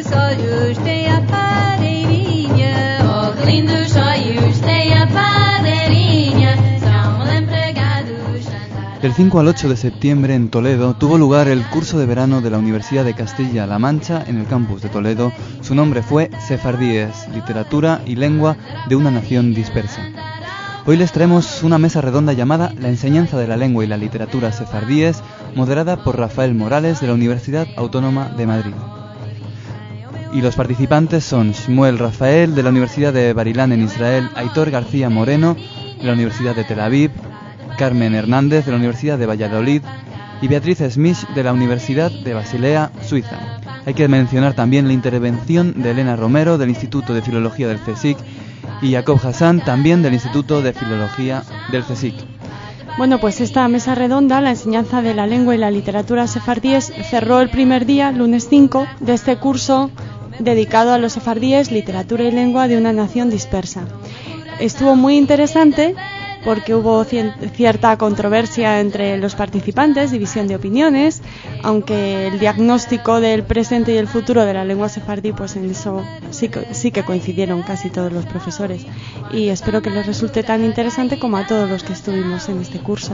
lindos olhos tem a padeirinha. Oh, que lindos olhos tem a padeirinha. São mal empregados. Del 5 al 8 de septiembre en Toledo tuvo lugar el curso de verano de la Universidad de Castilla-La Mancha en el campus de Toledo. Su nombre fue Sefardíes, literatura y lengua de una nación dispersa. Hoy les traemos una mesa redonda llamada La enseñanza de la lengua y la literatura sefardíes, moderada por Rafael Morales de la Universidad Autónoma de Madrid. Y los participantes son Shmuel Rafael de la Universidad de Bar-Ilan en Israel, Aitor García Moreno de la Universidad de Tel Aviv, Carmen Hernández de la Universidad de Valladolid y Beatriz Smith de la Universidad de Basilea, Suiza. Hay que mencionar también la intervención de Elena Romero del Instituto de Filología del CSIC y Jacob Hassan, también del Instituto de Filología del CSIC. Bueno, pues esta mesa redonda, la enseñanza de la lengua y la literatura sefardíes, cerró el primer día, lunes 5, de este curso dedicado a los sefardíes, literatura y lengua de una nación dispersa. Estuvo muy interesante porque hubo cierta controversia entre los participantes, división de opiniones, aunque el diagnóstico del presente y el futuro de la lengua sefardí, pues en eso sí que coincidieron casi todos los profesores. Y espero que les resulte tan interesante como a todos los que estuvimos en este curso.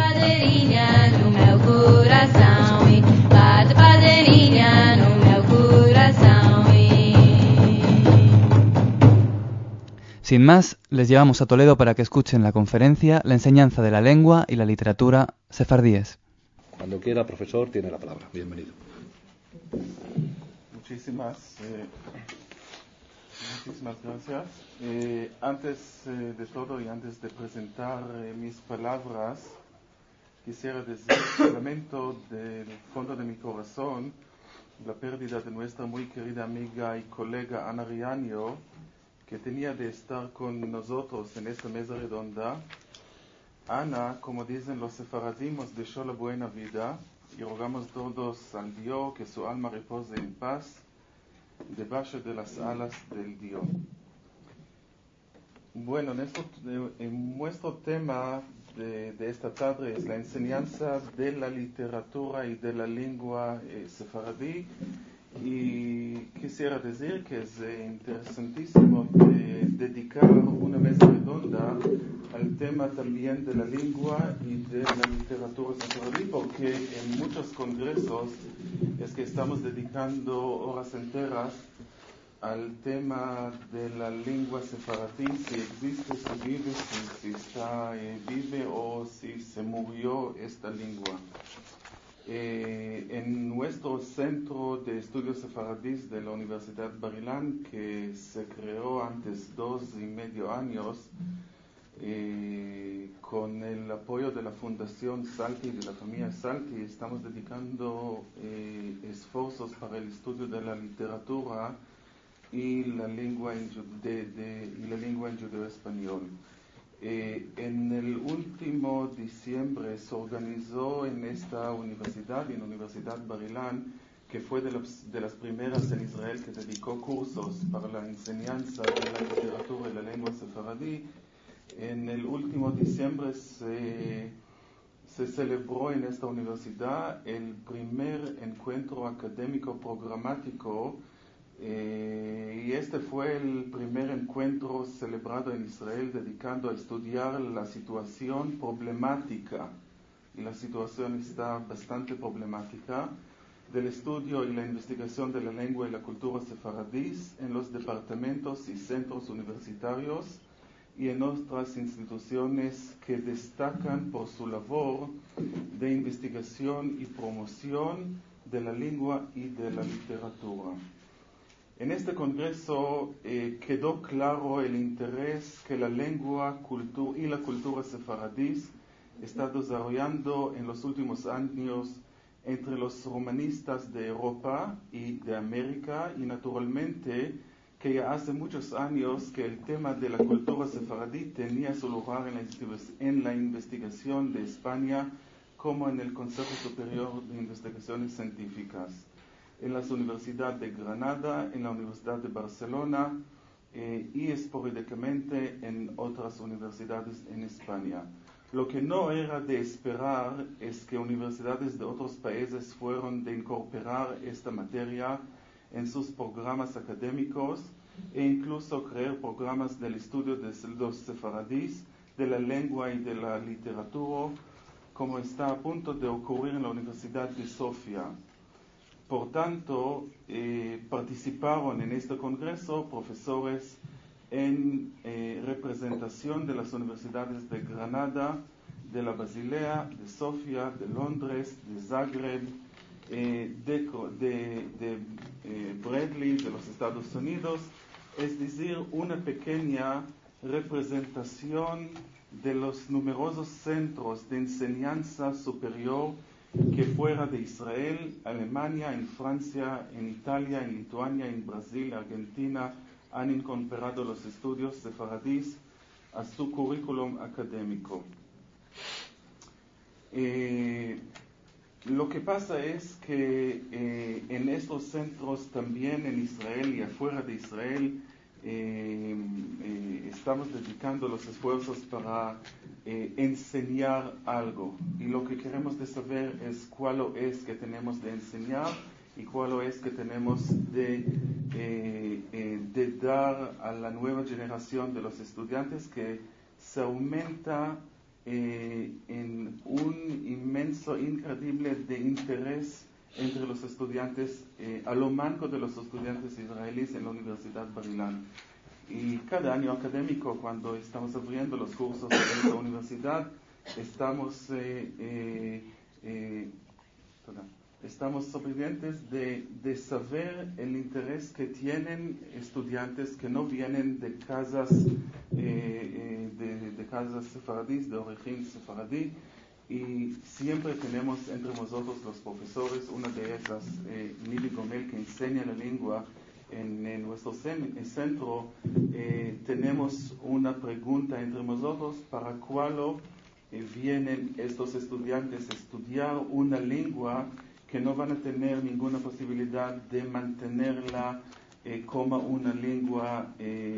Sin más, les llevamos a Toledo para que escuchen la conferencia La enseñanza de la lengua y la literatura sefardíes. Cuando quiera, profesor, tiene la palabra. Bienvenido. Muchísimas gracias. Antes de todo y antes de presentar mis palabras, quisiera decir que lamento del fondo de mi corazón la pérdida de nuestra muy querida amiga y colega Ana Riaño, que tenía de estar con nosotros en esta mesa redonda. Ana, como dicen los sefaradim, nos dejó la buena vida y rogamos todos al Dios que su alma repose en paz debajo de las alas del Dios. Bueno, nuestro tema de esta tarde es la enseñanza de la literatura y de la lengua sefaradí. Y quisiera decir que es interesantísimo dedicar una mesa redonda al tema también de la lengua y de la literatura sefaradí, porque en muchos congresos es que estamos dedicando horas enteras al tema de la lengua sefaradí, si existe, si vive, si está vive o si se murió esta lengua. En nuestro centro de estudios sefaradíes de la Universidad Bar-Ilan, que se creó antes 2.5 años, con el apoyo de la Fundación Salti y de la familia Salti, estamos dedicando esfuerzos para el estudio de la literatura y la lengua en judeo-español. En el último diciembre se organizó en esta universidad, en la Universidad Bar-Ilan, que fue de las primeras en Israel que dedicó cursos para la enseñanza de la literatura y la lengua sefaradí. En el último diciembre se celebró en esta universidad el primer encuentro académico programático. Y este fue el primer encuentro celebrado en Israel dedicado a estudiar la situación problemática, y la situación está bastante problemática, del estudio y la investigación de la lengua y la cultura sefaradís en los departamentos y centros universitarios y en otras instituciones que destacan por su labor de investigación y promoción de la lengua y de la literatura. En este congreso quedó claro el interés que la lengua y la cultura sefaradís está desarrollando en los últimos años entre los romanistas de Europa y de América, y naturalmente que ya hace muchos años que el tema de la cultura sefaradí tenía su lugar en la investigación de España, como en el Consejo Superior de Investigaciones Científicas, en las universidades de Granada, en la Universidad de Barcelona y esporádicamente en otras universidades en España. Lo que no era de esperar es que universidades de otros países fueron de incorporar esta materia en sus programas académicos e incluso crear programas del estudio de los sefaradíes, de la lengua y de la literatura, como está a punto de ocurrir en la Universidad de Sofía. Por tanto, participaron en este congreso profesores en representación de las universidades de Granada, de la Basilea, de Sofía, de Londres, de Zagreb, de Bradley, de los Estados Unidos, es decir, una pequeña representación de los numerosos centros de enseñanza superior que fuera de Israel, Alemania, en Francia, en Italia, en Lituania, en Brasil, Argentina, han incorporado los estudios sefaradíes a su currículum académico. Lo que pasa es que en estos centros también en Israel y afuera de Israel estamos dedicando los esfuerzos para enseñar algo, y lo que queremos de saber es cuál es que tenemos de enseñar y cuál es que tenemos de dar a la nueva generación de los estudiantes, que se aumenta en un inmenso, increíble de interés entre los estudiantes, a lo manco de los estudiantes israelíes en la Universidad Bar-Ilan. Y cada año académico, cuando estamos abriendo los cursos de esta universidad, estamos sorprendentes de saber el interés que tienen estudiantes que no vienen de casas de casas sefaradíes, de origen sefaradí, y siempre tenemos entre nosotros los profesores, una de esas, Mili Gomel, que enseña la lengua en nuestro centro. Tenemos una pregunta entre nosotros: ¿para cuál vienen estos estudiantes a estudiar una lengua que no van a tener ninguna posibilidad de mantenerla como una lengua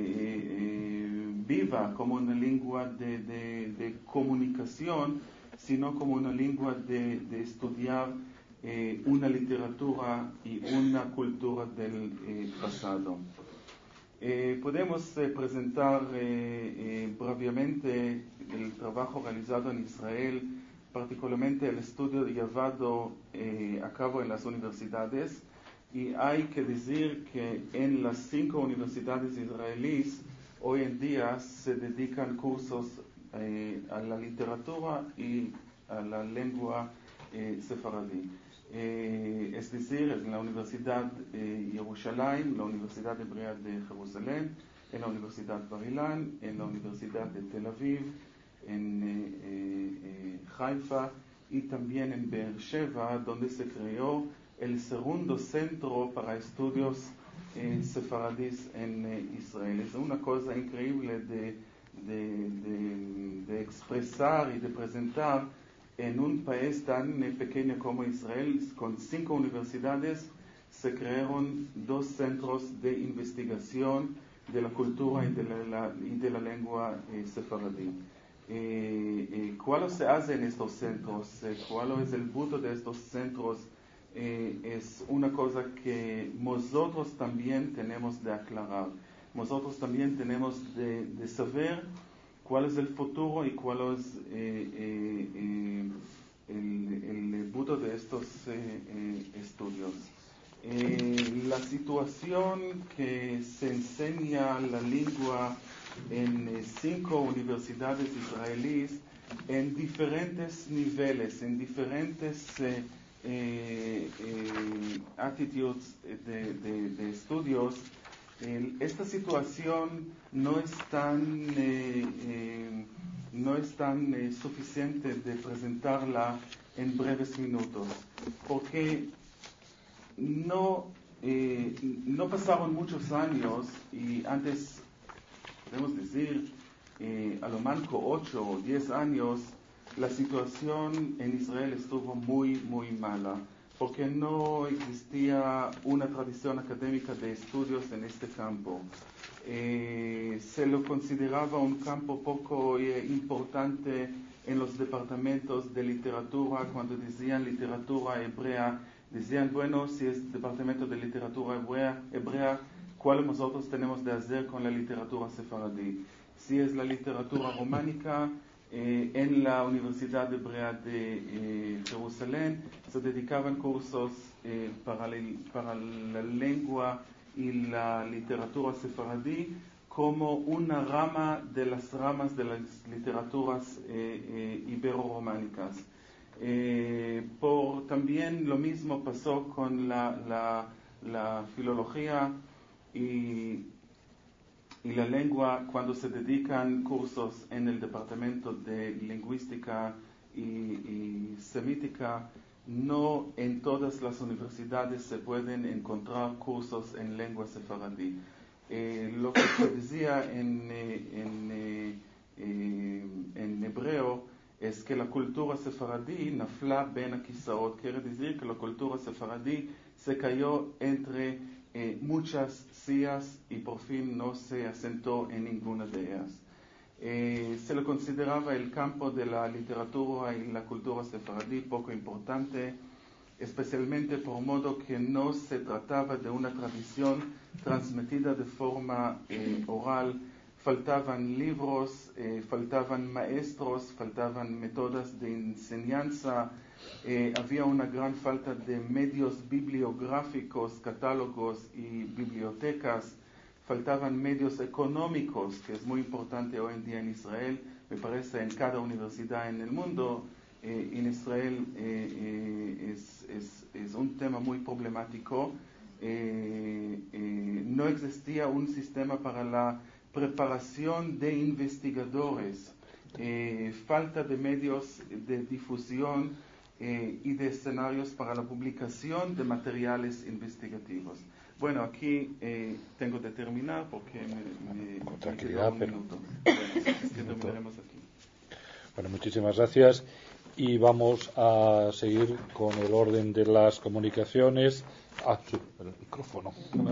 viva, como una lengua de comunicación, sino como una lengua de estudiar una literatura y una cultura del pasado? Podemos presentar brevemente el trabajo realizado en Israel, particularmente el estudio llevado a cabo en las universidades, y hay que decir que en las 5 universidades israelíes hoy en día se dedican cursos a la literatura y a la lengua sefaradí. Es decir, en la Universidad de Jerusalén, la Universidad Hebrea de Jerusalén, en la Universidad Bar-Ilan, en la Universidad de Tel Aviv, en Haifa y también en Be'er Sheva, donde se creó el segundo centro para estudios sefaradíes en Israel. Es una cosa increíble de expresar y de presentar en un país tan pequeño como Israel. Con 5 universidades se crearon 2 centros de investigación de la cultura y de la lengua sefaradí. ¿Cuál se hace en estos centros? ¿Cuál es el punto de estos centros? Es una cosa que nosotros también tenemos de aclarar. Nosotros también tenemos de saber cuál es el futuro y cuál es el punto de estos estudios. La situación que se enseña la lengua en 5 universidades israelíes en diferentes niveles, en diferentes attitudes de estudios. Esta situación no es tan suficiente de presentarla en breves minutos, porque no pasaron muchos años, y antes, podemos decir, a lo manco 8 o 10 años, la situación en Israel estuvo muy, muy mala, porque no existía una tradición académica de estudios en este campo. Se lo consideraba un campo poco importante en los departamentos de literatura. Cuando decían literatura hebrea, Decían, bueno, si es departamento de literatura hebrea, ¿cuál nosotros tenemos de hacer con la literatura sefaradí? Si es la literatura románica, en la Universidad Hebrea de Jerusalén se dedicaban cursos para la lengua y la literatura sefaradí como una rama de las ramas de las literaturas ibero-románicas. También lo mismo pasó con la filología y la lengua cuando se dedican cursos en el departamento de lingüística y semítica. No en todas las universidades se pueden encontrar cursos en lengua sefaradí. Lo que se decía en hebreo es que la cultura sefaradí nafla ben akisaot, quiere decir que la cultura sefaradí se cayó entre muchas sillas y por fin no se asentó en ninguna de ellas. Se le consideraba el campo de la literatura y la cultura sefaradí poco importante, especialmente por modo que no se trataba de una tradición transmitida de forma oral. Faltaban libros, faltaban maestros, faltaban métodos de enseñanza, había una gran falta de medios bibliográficos, catálogos y bibliotecas, faltaban medios económicos, que es muy importante hoy en día en Israel, me parece en cada universidad en el mundo. En Israel es un tema muy problemático. No existía un sistema para la preparación de investigadores, falta de medios de difusión y de escenarios para la publicación de materiales investigativos. Bueno, aquí tengo que terminar porque me queda un minuto. Bueno, es que terminaremos aquí. Bueno, muchísimas gracias. Y vamos a seguir con el orden de las comunicaciones. Sí, el micrófono.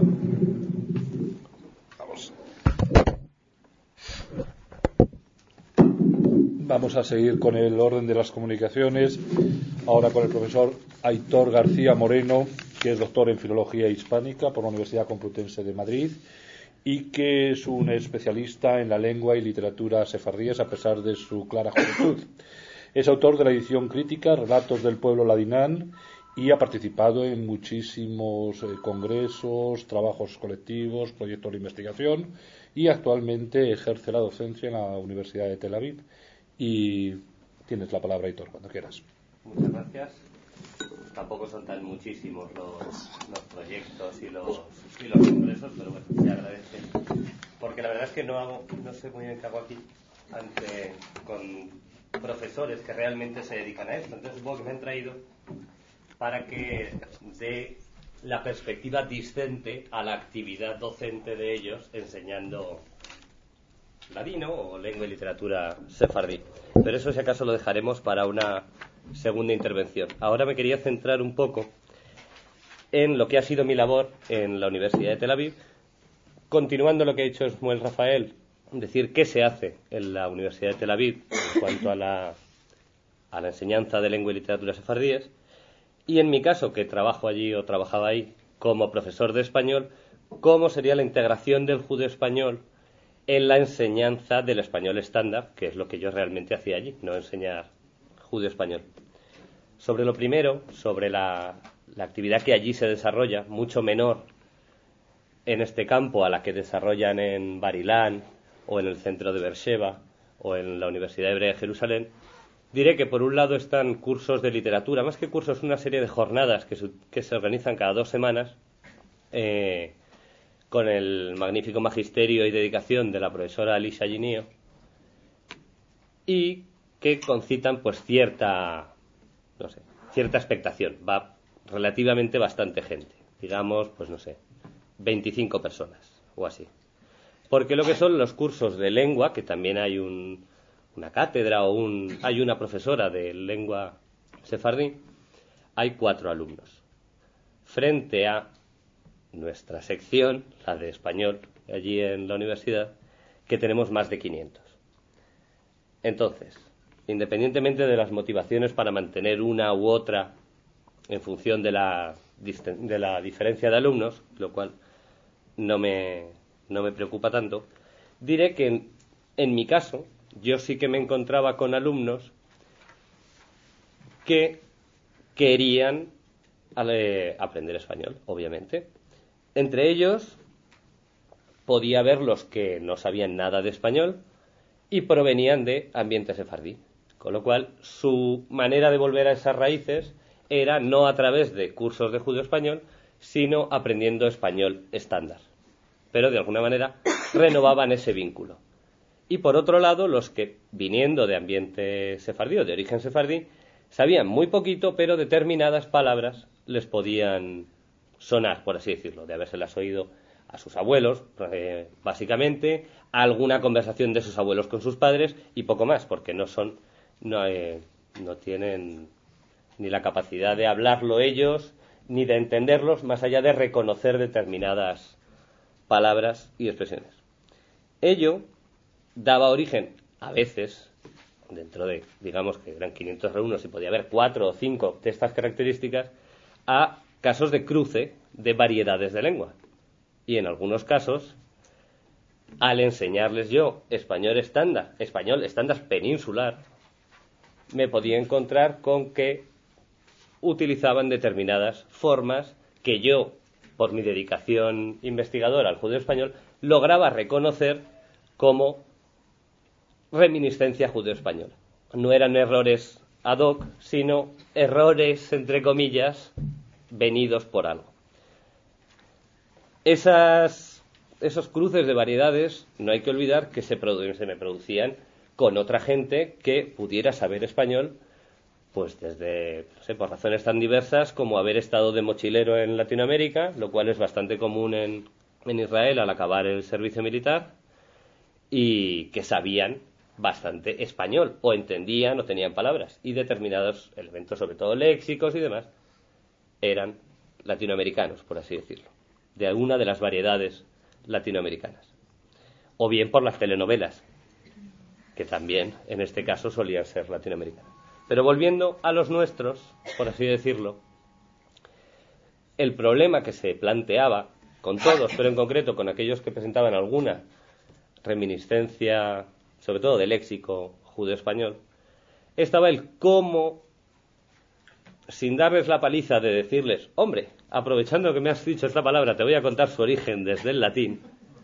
Vamos a seguir con el orden de las comunicaciones, ahora con el profesor Aitor García Moreno, que es doctor en Filología Hispánica por la Universidad Complutense de Madrid y que es un especialista en la lengua y literatura sefardíes a pesar de su clara juventud. Es autor de la edición crítica Relatos del Pueblo Ladinán y ha participado en muchísimos congresos, trabajos colectivos, proyectos de investigación y actualmente ejerce la docencia en la Universidad de Tel Aviv. Y tienes la palabra, Aitor, cuando quieras. Muchas gracias. Tampoco son tan muchísimos los proyectos y los congresos, pero bueno, se agradece. Porque la verdad es que no sé muy bien qué hago aquí con profesores que realmente se dedican a esto. Entonces supongo que me han traído para que dé la perspectiva discente a la actividad docente de ellos enseñando ladino o lengua y literatura sefardí. Pero eso si acaso lo dejaremos para una segunda intervención. Ahora me quería centrar un poco en lo que ha sido mi labor en la Universidad de Tel Aviv, continuando lo que ha dicho Shmuel Rafael, decir qué se hace en la Universidad de Tel Aviv en cuanto a la enseñanza de lengua y literatura sefardíes, y en mi caso, que trabajo allí o trabajaba ahí como profesor de español, cómo sería la integración del judeo español en la enseñanza del español estándar, que es lo que yo realmente hacía allí, no enseñar judeo español. Sobre lo primero, sobre la actividad que allí se desarrolla, mucho menor en este campo a la que desarrollan en Barilán o en el centro de Beersheba o en la Universidad Hebrea de Jerusalén, diré que por un lado están cursos de literatura, más que cursos, una serie de jornadas que se organizan cada 2 semanas, con el magnífico magisterio y dedicación de la profesora Alicia Ginio, y que concitan pues cierta expectación. Va relativamente bastante gente, digamos, pues 25 personas o así. Porque lo que son los cursos de lengua, que también hay una cátedra o hay una profesora de lengua sefardí, hay 4 alumnos. Frente a nuestra sección, la de español, allí en la universidad, que tenemos más de 500. Entonces, independientemente de las motivaciones para mantener una u otra en función de la diferencia de alumnos, lo cual no me preocupa tanto, diré que en mi caso yo sí que me encontraba con alumnos que querían aprender español, obviamente. Entre ellos podía haber los que no sabían nada de español y provenían de ambiente sefardí, con lo cual su manera de volver a esas raíces era no a través de cursos de judeo-español, sino aprendiendo español estándar. Pero de alguna manera renovaban ese vínculo. Y por otro lado, los que viniendo de ambiente sefardí o de origen sefardí, sabían muy poquito, pero determinadas palabras les podían sonar, por así decirlo, de habérselas oído a sus abuelos, básicamente, a alguna conversación de sus abuelos con sus padres y poco más, porque no tienen ni la capacidad de hablarlo ellos, ni de entenderlos, más allá de reconocer determinadas palabras y expresiones. Ello daba origen, a veces, dentro de, digamos que eran 500 alumnos y podía haber 4 o 5 de estas características, a casos de cruce de variedades de lengua. Y en algunos casos, al enseñarles yo español estándar peninsular, me podía encontrar con que utilizaban determinadas formas que yo, por mi dedicación investigadora al judeo español, lograba reconocer como reminiscencia judeo-española. No eran errores ad hoc, sino errores, entre comillas, venidos por algo. Esos cruces de variedades, no hay que olvidar que se me producían con otra gente que pudiera saber español, pues desde, no sé, por razones tan diversas como haber estado de mochilero en Latinoamérica, lo cual es bastante común en Israel al acabar el servicio militar, y que sabían bastante español, o entendían o tenían palabras, y determinados elementos, sobre todo léxicos y demás, eran latinoamericanos, por así decirlo, de alguna de las variedades latinoamericanas. O bien por las telenovelas, que también en este caso solían ser latinoamericanas. Pero volviendo a los nuestros, por así decirlo, el problema que se planteaba con todos, pero en concreto con aquellos que presentaban alguna reminiscencia, sobre todo de léxico judeo-español, estaba el cómo, sin darles la paliza de decirles, hombre, aprovechando que me has dicho esta palabra, te voy a contar su origen desde el latín,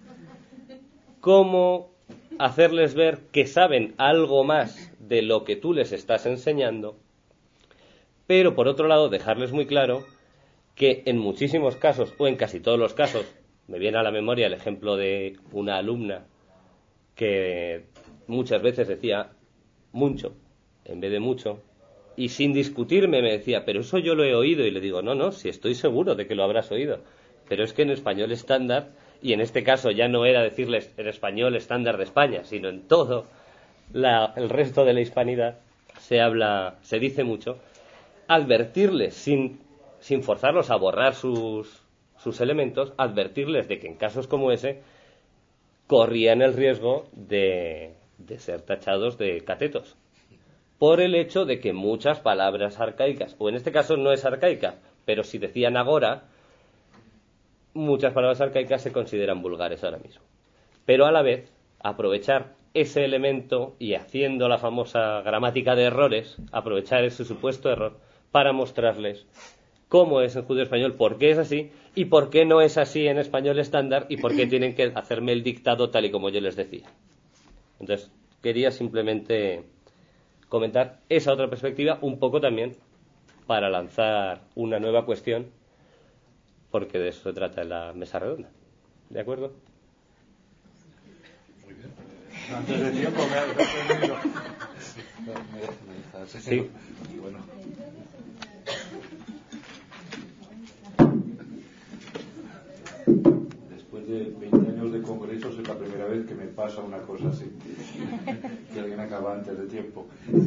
cómo hacerles ver que saben algo más de lo que tú les estás enseñando, pero por otro lado dejarles muy claro que en muchísimos casos, o en casi todos los casos, me viene a la memoria el ejemplo de una alumna que muchas veces decía mucho en vez de mucho, y sin discutirme me decía, pero eso yo lo he oído, y le digo, no, si estoy seguro de que lo habrás oído, pero es que en español estándar, y en este caso ya no era decirles en español estándar de España, sino en todo el resto de la hispanidad, se dice mucho, advertirles sin forzarlos a borrar sus elementos, advertirles de que en casos como ese corrían el riesgo de ser tachados de catetos, por el hecho de que muchas palabras arcaicas, o en este caso no es arcaica, pero si decían agora, muchas palabras arcaicas se consideran vulgares ahora mismo. Pero a la vez, aprovechar ese elemento y haciendo la famosa gramática de errores, aprovechar ese supuesto error para mostrarles cómo es en judeo español, por qué es así y por qué no es así en español estándar y por qué tienen que hacerme el dictado tal y como yo les decía. Entonces, quería simplemente comentar esa otra perspectiva, un poco también para lanzar una nueva cuestión, porque de eso se trata en la mesa redonda. ¿De acuerdo? Muy bien. Antes de tiempo me ha sorprendido. Sí. Bueno. Después de 20 años de congresos es la primera vez que me pasa una cosa así. Que alguien acaba antes de tiempo.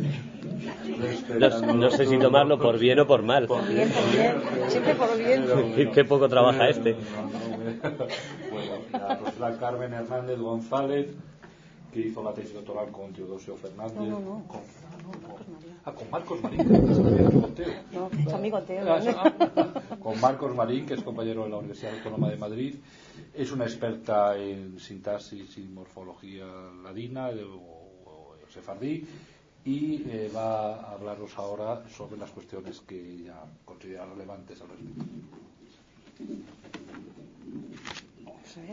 No sé si tomarlo por bien o por mal. Por bien. Siempre por bien. Qué poco trabaja este. Bueno, la profesora Carmen Hernández González, que hizo la tesis doctoral con Teodosio Fernández. No. Con con Marcos Marín, que es compañero de Teo. No, es amigo Teo. Con Marcos Marín, que es compañero de la Universidad Autónoma de Madrid. Es una experta en sintaxis y morfología ladina o sefardí, y va a hablaros ahora sobre las cuestiones que ella considera relevantes al respecto. Vamos a ver.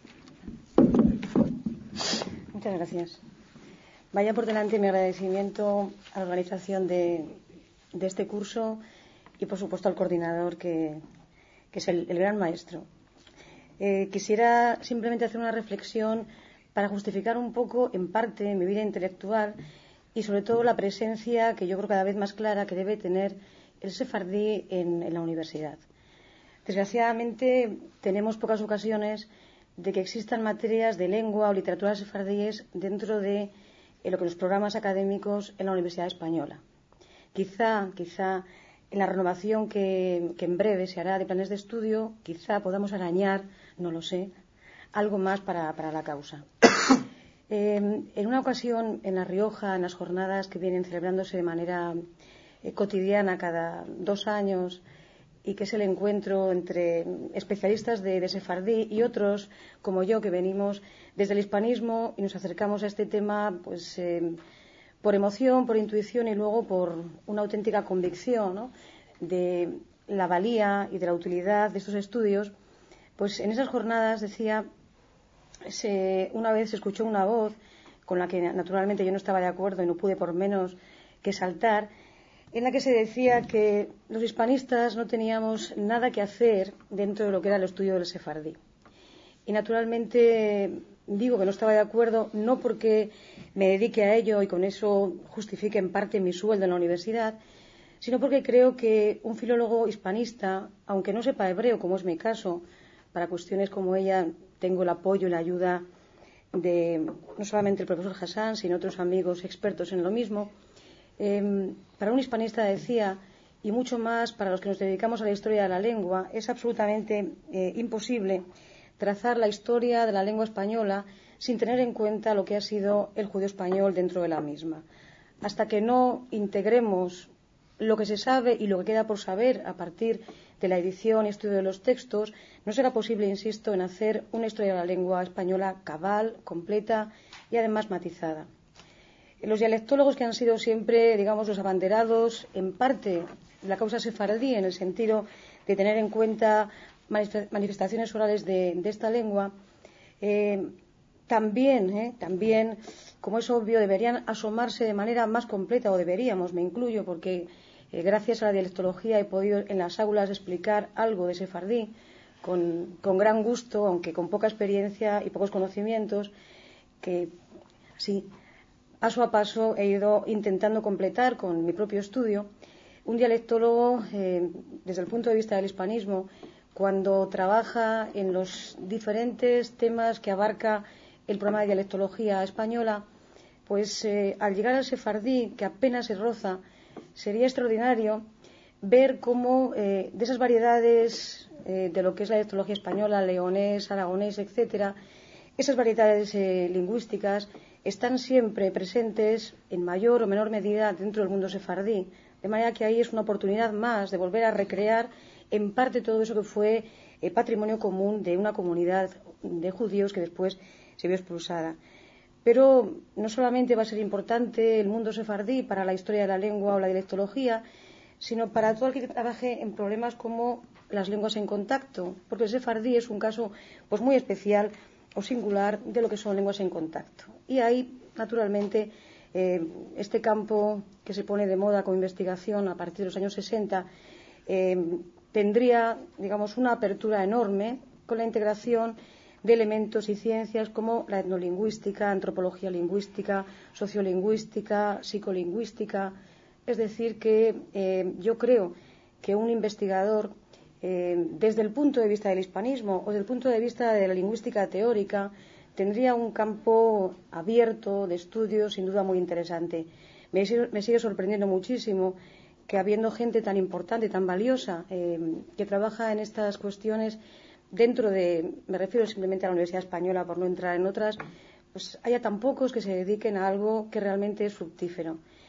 Muchas gracias. Vaya por delante mi agradecimiento a la organización de este curso y, por supuesto, al coordinador, que es el gran maestro. Quisiera simplemente hacer una reflexión para justificar un poco, en parte, mi vida intelectual y, sobre todo, la presencia, que yo creo cada vez más clara, que debe tener el sefardí en la universidad. Desgraciadamente, tenemos pocas ocasiones de que existan materias de lengua o literatura sefardíes dentro de lo que los programas académicos en la Universidad Española. Quizá en la renovación que en breve se hará de planes de estudio, quizá podamos arañar, no lo sé, algo más para la causa. En una ocasión, en La Rioja, en las jornadas que vienen celebrándose de manera cotidiana cada 2 años, y que es el encuentro entre especialistas de sefardí y otros, como yo, que venimos desde el hispanismo y nos acercamos a este tema pues por emoción, por intuición y luego por una auténtica convicción, ¿no?, de la valía y de la utilidad de estos estudios. Pues en esas jornadas, decía, una vez se escuchó una voz con la que naturalmente yo no estaba de acuerdo y no pude por menos que saltar, en la que se decía que los hispanistas no teníamos nada que hacer dentro de lo que era el estudio del sefardí. Y naturalmente digo que no estaba de acuerdo, no porque me dedique a ello y con eso justifique en parte mi sueldo en la universidad, sino porque creo que un filólogo hispanista, aunque no sepa hebreo, como es mi caso, para cuestiones como ella tengo el apoyo y la ayuda de no solamente el profesor Hassan, sino otros amigos expertos en lo mismo. Para un hispanista, decía, y mucho más para los que nos dedicamos a la historia de la lengua, es absolutamente imposible trazar la historia de la lengua española sin tener en cuenta lo que ha sido el judío español dentro de la misma. Hasta que no integremos lo que se sabe y lo que queda por saber a partir de la edición y estudio de los textos, no será posible, insisto, en hacer una historia de la lengua española cabal, completa y además matizada. Los dialectólogos, que han sido siempre, digamos, los abanderados, en parte, de la causa sefardí, en el sentido de tener en cuenta manifestaciones orales de esta lengua, también, como es obvio, deberían asomarse de manera más completa, o deberíamos, me incluyo, porque gracias a la dialectología he podido en las aulas explicar algo de sefardí con gran gusto, aunque con poca experiencia y pocos conocimientos, que así, paso a paso, he ido intentando completar con mi propio estudio. Un dialectólogo, desde el punto de vista del hispanismo, cuando trabaja en los diferentes temas que abarca el programa de dialectología española, pues al llegar al sefardí, que apenas se roza, sería extraordinario ver cómo de esas variedades de lo que es la dialectología española, leonés, aragonés, etcétera, esas variedades lingüísticas están siempre presentes en mayor o menor medida dentro del mundo sefardí, de manera que ahí es una oportunidad más de volver a recrear en parte todo eso que fue patrimonio común de una comunidad de judíos que después se vio expulsada. Pero no solamente va a ser importante el mundo sefardí para la historia de la lengua o la dialectología, sino para todo el que trabaje en problemas como las lenguas en contacto, porque el sefardí es un caso pues muy especial o singular de lo que son lenguas en contacto. Y ahí, naturalmente, este campo que se pone de moda con investigación a partir de los años 60 tendría, digamos, una apertura enorme con la integración de elementos y ciencias como la etnolingüística, antropología lingüística, sociolingüística, psicolingüística. Es decir, que yo creo que un investigador, desde el punto de vista del hispanismo o desde el punto de vista de la lingüística teórica, tendría un campo abierto de estudio sin duda muy interesante. Me sigue sorprendiendo muchísimo que, habiendo gente tan importante, tan valiosa, que trabaja en estas cuestiones dentro de, me refiero simplemente a la Universidad Española por no entrar en otras, pues haya tan pocos que se dediquen a algo que realmente es fructífero.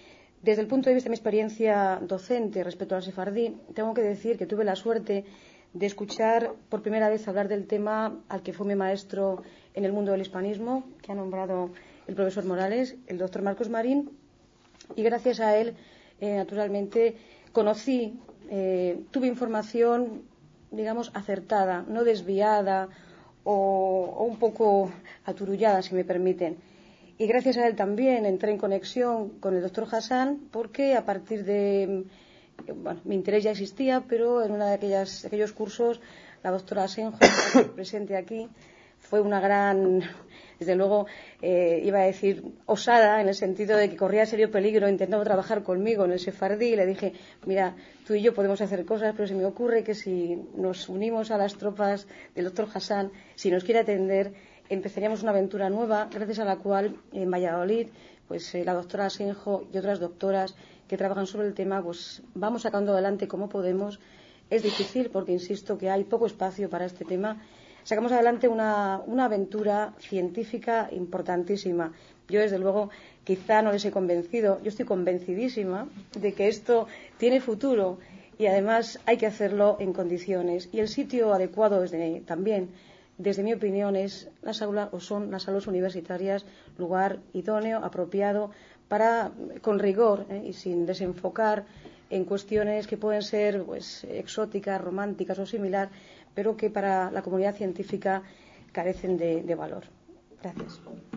Desde el punto de vista de mi experiencia docente respecto al sefardí, tengo que decir que tuve la suerte de escuchar por primera vez hablar del tema al que fue mi maestro en el mundo del hispanismo, que ha nombrado el profesor Morales, el doctor Marcos Marín, y gracias a él, naturalmente, conocí, tuve información, digamos, acertada, no desviada o un poco aturullada, si me permiten. Y gracias a él también entré en conexión con el doctor Hassan, porque a partir de... Bueno, mi interés ya existía, pero en uno de aquellos cursos, la doctora Asenjo, presente aquí, fue una gran, desde luego, iba a decir, osada, en el sentido de que corría serio peligro intentando trabajar conmigo en el sefardí, y le dije, mira, tú y yo podemos hacer cosas, pero se me ocurre que si nos unimos a las tropas del doctor Hassan, si nos quiere atender, empezaríamos una aventura nueva, gracias a la cual en Valladolid, pues la doctora Asenjo y otras doctoras que trabajan sobre el tema, pues vamos sacando adelante como podemos. Es difícil porque insisto que hay poco espacio para este tema. Sacamos adelante una aventura científica importantísima. Yo, desde luego, quizá no les he convencido. Yo estoy convencidísima de que esto tiene futuro y, además, hay que hacerlo en condiciones. Y el sitio adecuado también, desde mi opinión, es las aulas o son las aulas universitarias, lugar idóneo, apropiado, para, con rigor y sin desenfocar en cuestiones que pueden ser pues, exóticas, románticas o similar, pero que para la comunidad científica carecen de valor. Gracias.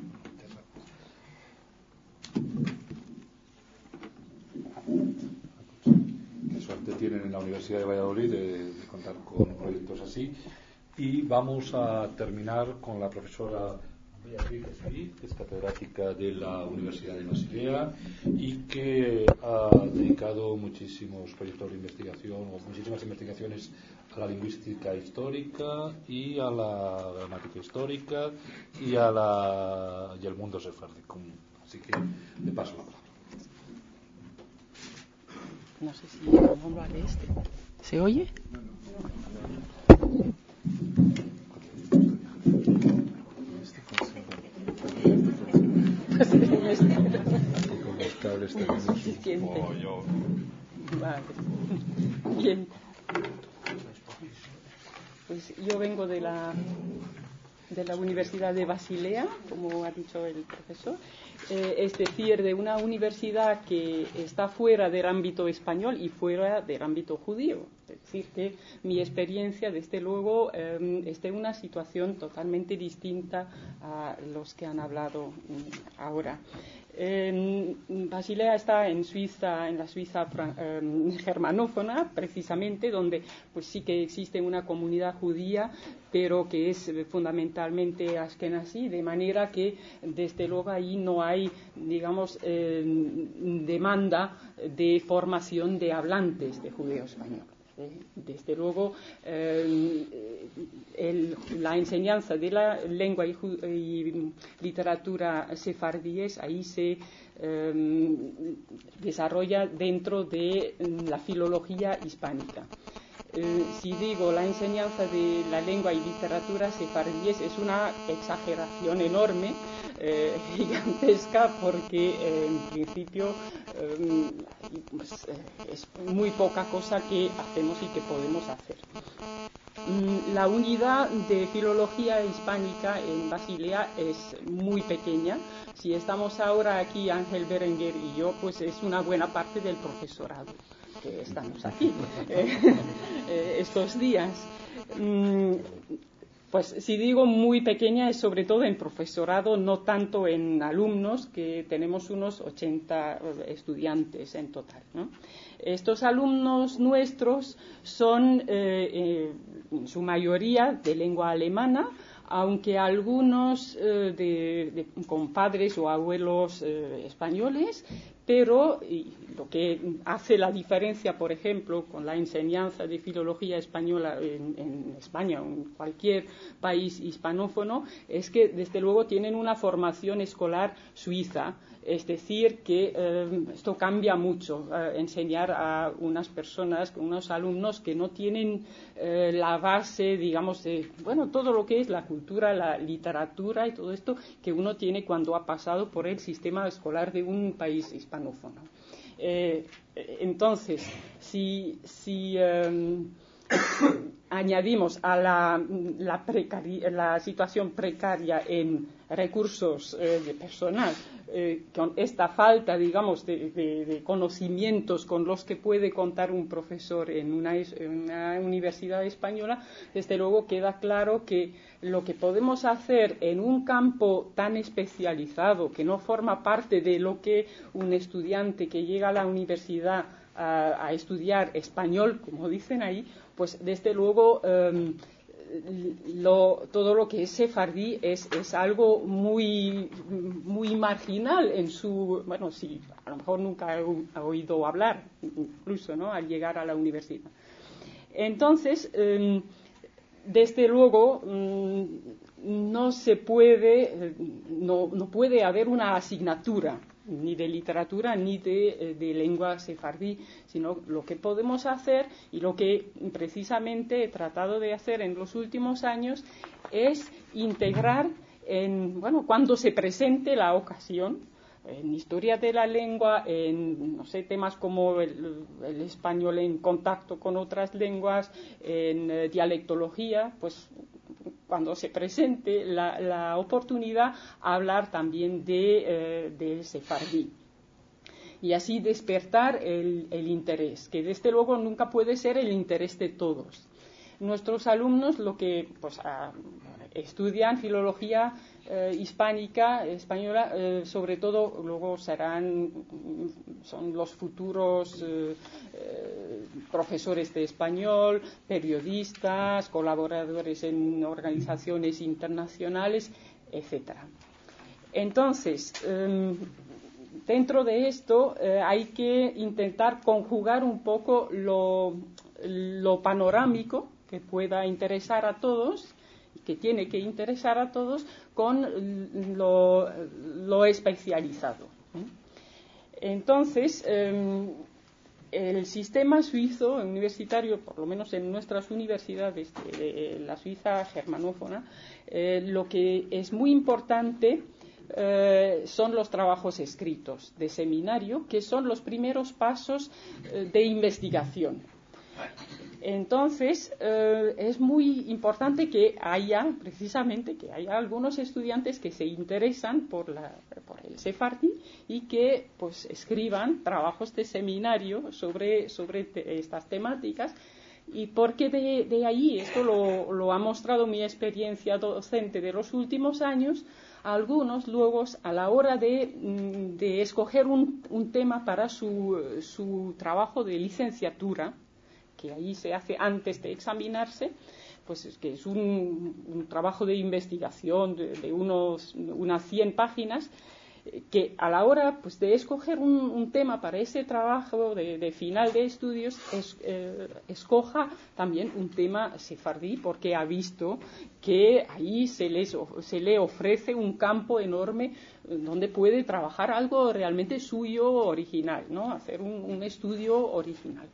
Qué suerte tienen en la Universidad de Valladolid de contar con proyectos así. Y vamos a terminar con la profesora Beatriz Smith, que es catedrática de la Universidad de Basilea y que ha dedicado muchísimos proyectos de investigación o muchísimas investigaciones a la lingüística histórica y a la gramática histórica y al mundo sefardí. Así que le paso la palabra. No sé si no vale este. ¿Se oye? Con los cables tenemos un pollo. Vale. Bien. Pues yo vengo de la Universidad de Basilea, como ha dicho el profesor, es decir, de una universidad que está fuera del ámbito español y fuera del ámbito judío. Es decir, que mi experiencia, desde luego, está en una situación totalmente distinta a los que han hablado ahora. Basilea está en Suiza, en la Suiza germanófona, precisamente, donde pues sí que existe una comunidad judía, pero que es fundamentalmente ashkenazí, de manera que desde luego ahí no hay, digamos, demanda de formación de hablantes de judeo español. Desde luego, la enseñanza de la lengua y literatura sefardíes ahí se desarrolla dentro de la filología hispánica. Si digo la enseñanza de la lengua y literatura sefardíes es una exageración enorme, gigantesca, porque en principio es muy poca cosa que hacemos y que podemos hacer. La unidad de filología hispánica en Basilea es muy pequeña. Si estamos ahora aquí, Ángel Berenguer y yo, pues es una buena parte del profesorado que estamos aquí estos días. Pues si digo muy pequeña es sobre todo en profesorado, no tanto en alumnos, que tenemos unos 80 estudiantes en total, ¿no? Estos alumnos nuestros son en su mayoría de lengua alemana, aunque algunos con padres o abuelos españoles, pero lo que hace la diferencia, por ejemplo, con la enseñanza de filología española en España o en cualquier país hispanófono, es que desde luego tienen una formación escolar suiza. Es decir, que esto cambia mucho, enseñar a unas personas, unos alumnos que no tienen la base, digamos, de todo lo que es la cultura, la literatura y todo esto que uno tiene cuando ha pasado por el sistema escolar de un país hispanófono. Entonces, si añadimos a la situación precaria en recursos de personal, con esta falta, digamos, de conocimientos con los que puede contar un profesor en una universidad española, desde luego queda claro que lo que podemos hacer en un campo tan especializado, que no forma parte de lo que un estudiante que llega a la universidad a estudiar español, como dicen ahí, pues desde luego todo lo que es sefardí es algo muy marginal en su, bueno, sí, a lo mejor nunca ha oído hablar, incluso, ¿no?, al llegar a la universidad. Entonces, desde luego, no puede haber una asignatura ni de literatura ni de lengua sefardí, sino lo que podemos hacer y lo que precisamente he tratado de hacer en los últimos años es integrar cuando se presente la ocasión, en historia de la lengua, en temas como el español en contacto con otras lenguas, en dialectología, pues cuando se presente la oportunidad, hablar también de sefardí. Y así despertar el interés, que desde luego nunca puede ser el interés de todos. Nuestros alumnos, lo que estudian filología hispánica, española, sobre todo luego son los futuros profesores de español, periodistas, colaboradores en organizaciones internacionales, etcétera. Entonces, dentro de esto hay que intentar conjugar un poco lo panorámico que pueda interesar a todos, que tiene que interesar a todos, con lo especializado. Entonces, el sistema suizo universitario, por lo menos en nuestras universidades de la Suiza germanófona, lo que es muy importante son los trabajos escritos de seminario, que son los primeros pasos de investigación. Entonces, es muy importante que haya algunos estudiantes que se interesan por el sefardí y que pues escriban trabajos de seminario sobre estas temáticas. Y porque de ahí, esto lo ha mostrado mi experiencia docente de los últimos años, algunos luego a la hora de escoger un tema para su trabajo de licenciatura, que ahí se hace antes de examinarse, pues que es un trabajo de investigación de unas 100 páginas, que a la hora pues de escoger un tema para ese trabajo de final de estudios escoja también un tema sefardí, porque ha visto que ahí se le ofrece un campo enorme donde puede trabajar algo realmente suyo, original, ¿no? Hacer un estudio original.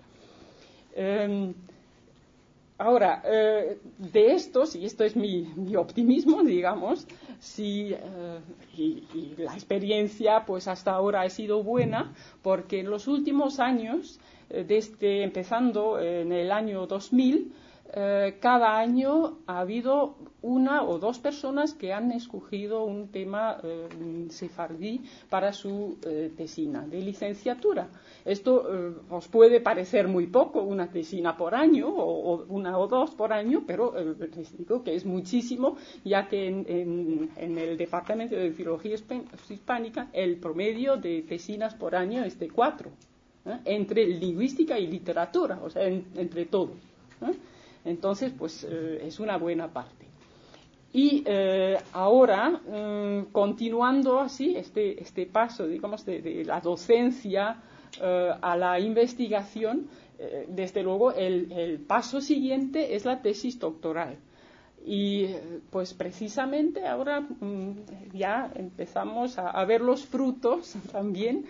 Ahora, de estos, y esto es mi optimismo, digamos, y la experiencia pues hasta ahora ha sido buena, porque en los últimos años, desde empezando en el año 2000, cada año ha habido una o dos personas que han escogido un tema sefardí para su tesina de licenciatura. Esto os puede parecer muy poco, una tesina por año o una o dos por año, pero les digo que es muchísimo, ya que en el Departamento de Filología Hispánica el promedio de tesinas por año es de 4, entre lingüística y literatura, o sea, entre todos. Entonces, pues es una buena parte. Y ahora, continuando así este paso, digamos, de la docencia a la investigación, desde luego el paso siguiente es la tesis doctoral. Y pues precisamente ahora ya empezamos a ver los frutos también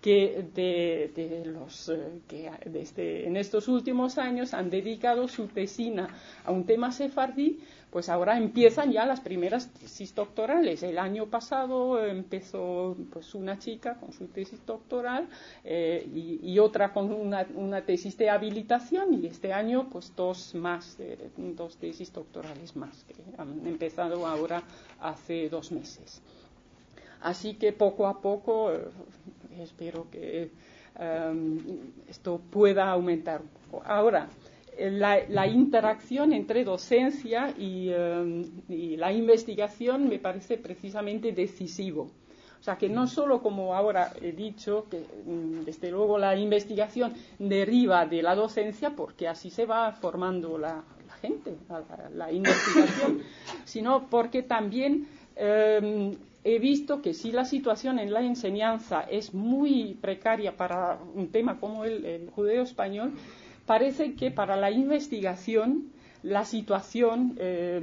que de los que en estos últimos años han dedicado su tesina a un tema sefardí, pues ahora empiezan ya las primeras tesis doctorales. El año pasado empezó pues una chica con su tesis doctoral y otra con una tesis de habilitación, y este año pues dos tesis doctorales más que han empezado ahora hace 2 meses. Así que poco a poco espero que esto pueda aumentar un poco. Ahora, la interacción entre docencia y la investigación me parece precisamente decisivo. O sea, que no solo, como ahora he dicho, que desde luego la investigación deriva de la docencia, porque así se va formando la gente, la investigación, sino porque también he visto que si la situación en la enseñanza es muy precaria para un tema como el judeo español, parece que para la investigación la situación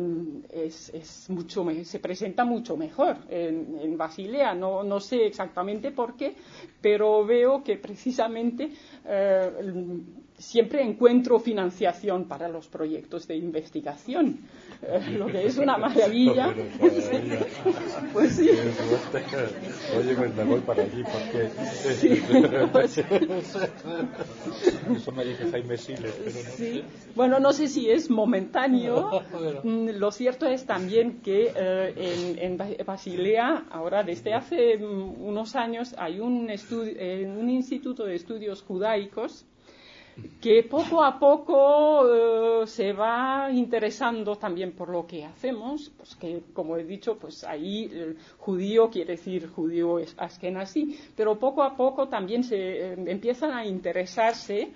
se presenta mucho mejor en Basilea. No sé exactamente por qué, pero veo que precisamente siempre encuentro financiación para los proyectos de investigación, lo que es una maravilla. Pues sí. Oye, pues me voy para allí porque sí, pues, eso me dice Jaime Siles, pero no sí. sé. Bueno, no sé si es momentáneo. Lo cierto es también que en Basilea, ahora desde hace unos años, hay un instituto de estudios judaicos que poco a poco se va interesando también por lo que hacemos, pues que, como he dicho, pues ahí judío quiere decir judío askenazí, pero poco a poco también se empiezan a interesarse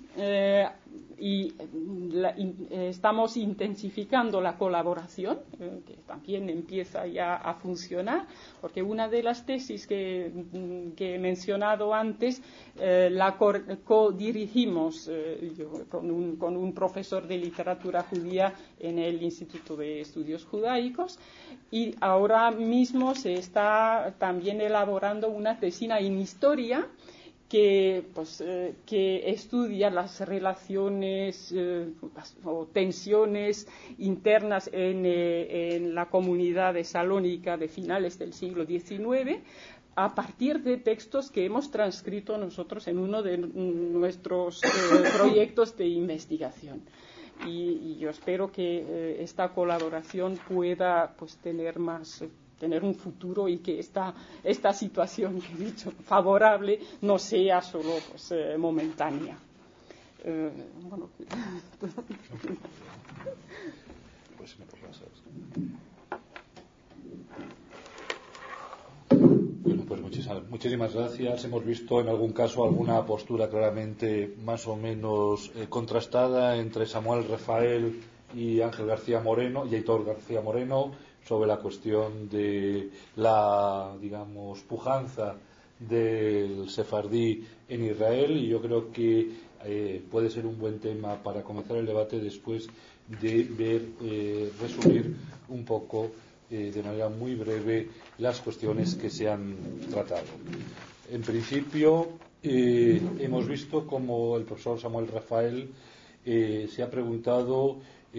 y estamos intensificando la colaboración, que también empieza ya a funcionar, porque una de las tesis que he mencionado antes la co-dirigimos con un profesor de literatura judía en el Instituto de Estudios Judaicos, y ahora mismo se está también elaborando una tesina en historia que estudia las relaciones o tensiones internas en la comunidad de Salónica de finales del siglo XIX, a partir de textos que hemos transcrito nosotros en uno de nuestros proyectos de investigación. Y yo espero que esta colaboración pueda pues tener un futuro, y que esta situación que he dicho favorable no sea solo pues, momentánea. Bueno. Pues me lo pasas. Bueno, pues muchísimas gracias. Hemos visto en algún caso alguna postura claramente más o menos contrastada entre Samuel Rafael y Ángel García Moreno y Aitor García Moreno sobre la cuestión de la, digamos, pujanza del sefardí en Israel, y yo creo que puede ser un buen tema para comenzar el debate después de ver, resumir un poco de manera muy breve las cuestiones que se han tratado. En principio, hemos visto como el profesor Samuel Rafael se ha preguntado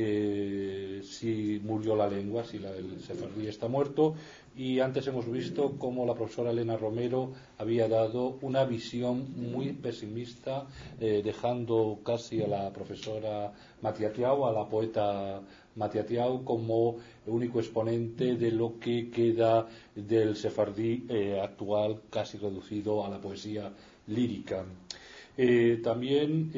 si murió la lengua, si el sefardí está muerto, y antes hemos visto cómo la profesora Elena Romero había dado una visión muy pesimista, dejando casi a la profesora Matiatiao, a la poeta Matiatiao, como único exponente de lo que queda del sefardí actual, casi reducido a la poesía lírica. También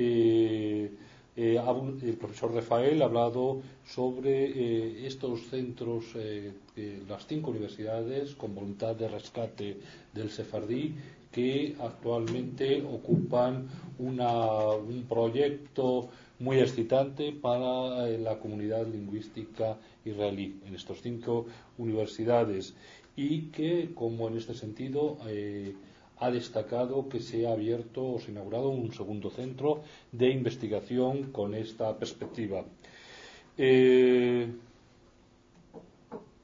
el profesor Rafael ha hablado sobre estos centros, las 5 universidades con voluntad de rescate del sefardí, que actualmente ocupan un proyecto muy excitante para la comunidad lingüística israelí en estas 5 universidades, y que, como en este sentido, ha destacado que se ha abierto o se ha inaugurado un segundo centro de investigación con esta perspectiva.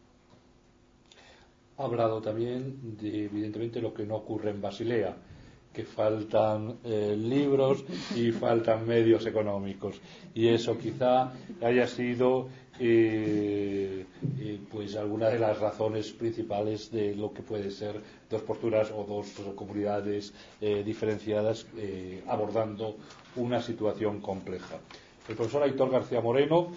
Ha hablado también de, evidentemente, lo que no ocurre en Basilea, que faltan libros y faltan medios económicos, y eso quizá haya sido pues alguna de las razones principales de lo que puede ser dos posturas o dos comunidades diferenciadas abordando una situación compleja. El profesor Aitor García Moreno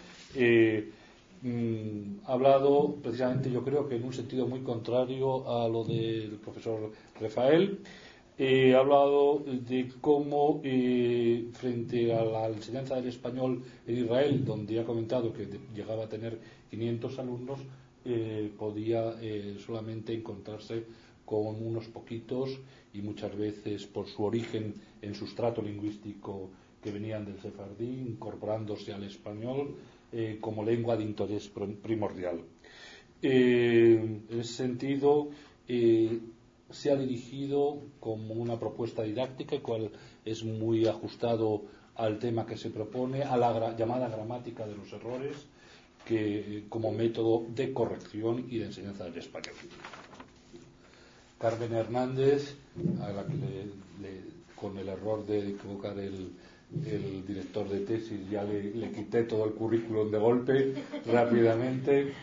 ha hablado precisamente, yo creo que en un sentido muy contrario a lo del profesor Rafael. Ha hablado de cómo frente a la enseñanza del español en Israel, donde ha comentado que llegaba a tener 500 alumnos, podía solamente encontrarse con unos poquitos, y muchas veces por su origen en sustrato lingüístico que venían del sefardí, incorporándose al español como lengua de interés primordial. En ese sentido, se ha dirigido como una propuesta didáctica, el cual es muy ajustado al tema que se propone, a la llamada gramática de los errores, que como método de corrección y de enseñanza del español. Carmen Hernández, a la que con el error de equivocar el director de tesis ya le quité todo el currículum de golpe rápidamente.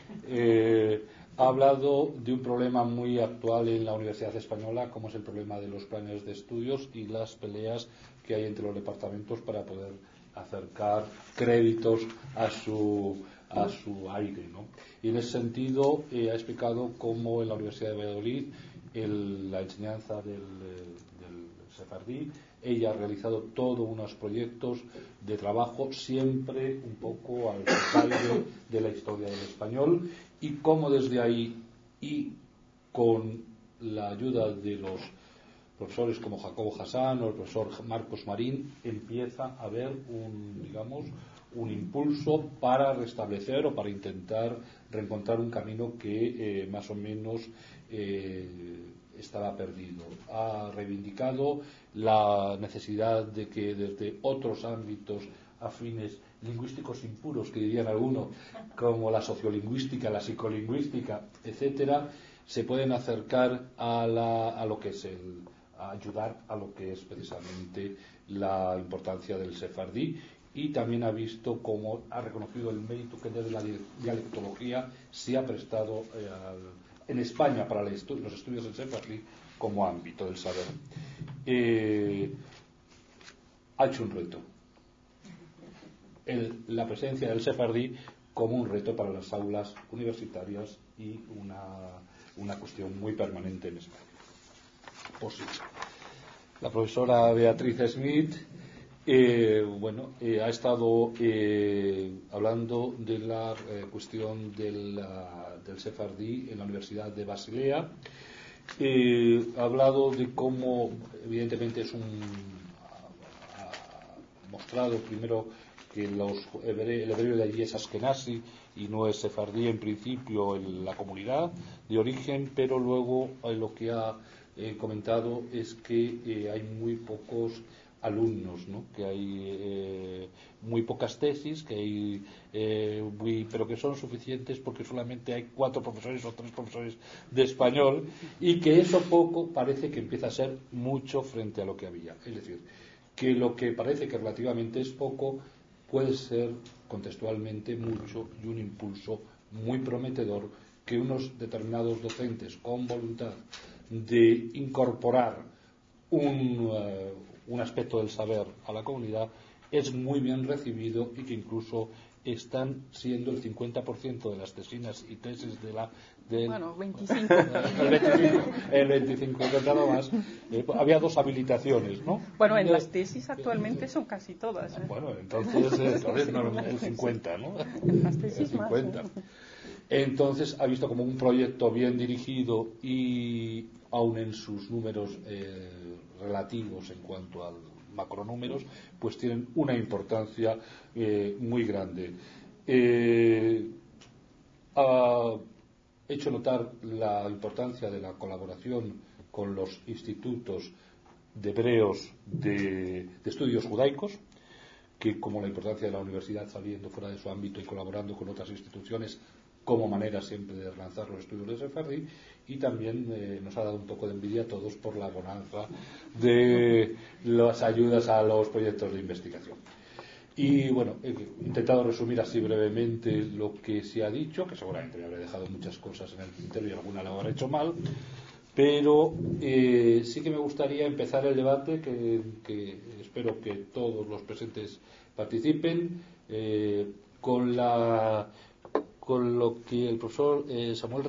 Ha hablado de un problema muy actual en la Universidad Española, como es el problema de los planes de estudios y las peleas que hay entre los departamentos para poder acercar créditos a su aire, ¿no? Y en ese sentido ha explicado cómo en la Universidad de Valladolid la enseñanza del sefardí, ella ha realizado todos unos proyectos de trabajo siempre un poco al detalle de la historia del español, y cómo desde ahí y con la ayuda de los profesores como Jacobo Hassan o el profesor Marcos Marín empieza a haber un impulso para restablecer o para intentar reencontrar un camino que más o menos estaba perdido. Ha reivindicado la necesidad de que desde otros ámbitos afines lingüísticos impuros, que dirían algunos, como la sociolingüística, la psicolingüística, etcétera, se pueden acercar a lo que es a ayudar a lo que es precisamente la importancia del sefardí, y también ha visto cómo ha reconocido el mérito que desde la dialectología se ha prestado en España para los estudios del sefardí como ámbito del saber. Ha hecho un reto. La presencia del sefardí como un reto para las aulas universitarias y una cuestión muy permanente en España. Pues sí. La profesora Beatriz Smith ha estado hablando de la cuestión del sefardí en la Universidad de Basilea. Ha hablado de cómo, evidentemente, ha mostrado primero que el hebreo de allí es askenazi y no es sefardí en principio en la comunidad de origen, pero luego lo que ha comentado es que hay muy pocos alumnos, ¿no? Que hay muy pocas tesis, que hay pero que son suficientes porque solamente hay 4 profesores o 3 profesores de español, y que eso poco parece que empieza a ser mucho frente a lo que había. Es decir, que lo que parece que relativamente es poco puede ser contextualmente mucho, y un impulso muy prometedor que unos determinados docentes con voluntad de incorporar un aspecto del saber a la comunidad es muy bien recibido, y que incluso están siendo el 50% de las tesinas y tesis bueno, 25. el 25, nada más. Había 2 habilitaciones, ¿no? Bueno, en las tesis actualmente son casi todas. Bueno, entonces el 50, ¿no? En las tesis el 50. Más. Entonces ha visto como un proyecto bien dirigido, y aun en sus números relativos en cuanto a macronúmeros, pues tienen una importancia muy grande. Ha hecho notar la importancia de la colaboración con los institutos de hebreos de estudios judaicos, que, como la importancia de la universidad saliendo fuera de su ámbito y colaborando con otras instituciones, como manera siempre de relanzar los estudios de sefardí, y también nos ha dado un poco de envidia a todos por la bonanza de las ayudas a los proyectos de investigación. Y bueno, he intentado resumir así brevemente lo que se ha dicho, que seguramente me habré dejado muchas cosas en el tintero y alguna la habré hecho mal, pero sí que me gustaría empezar el debate, que espero que todos los presentes participen, con lo que el profesor Samuel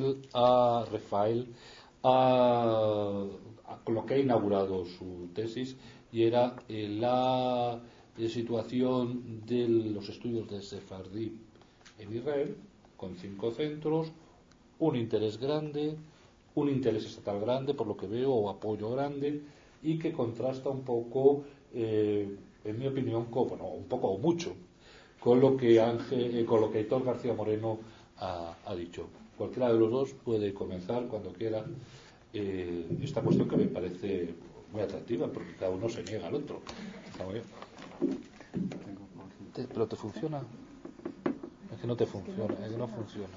con lo que ha inaugurado su tesis, y era la situación de los estudios de sefardí en Israel, con 5 centros, un interés grande, un interés estatal grande, por lo que veo, o apoyo grande, y que contrasta un poco, en mi opinión, un poco o mucho, con lo que Aitor García Moreno ha dicho. Cualquiera de los dos puede comenzar cuando quiera esta cuestión, que me parece muy atractiva, porque cada uno se niega al otro. Está muy bien. ¿Pero te funciona? Es que no te funciona, es que no funciona.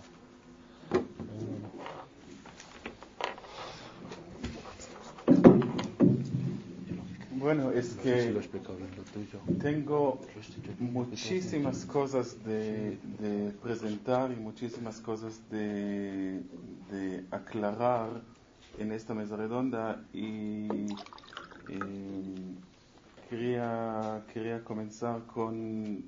Bueno, es que tengo muchísimas cosas de presentar y muchísimas cosas de aclarar en esta mesa redonda, y quería comenzar con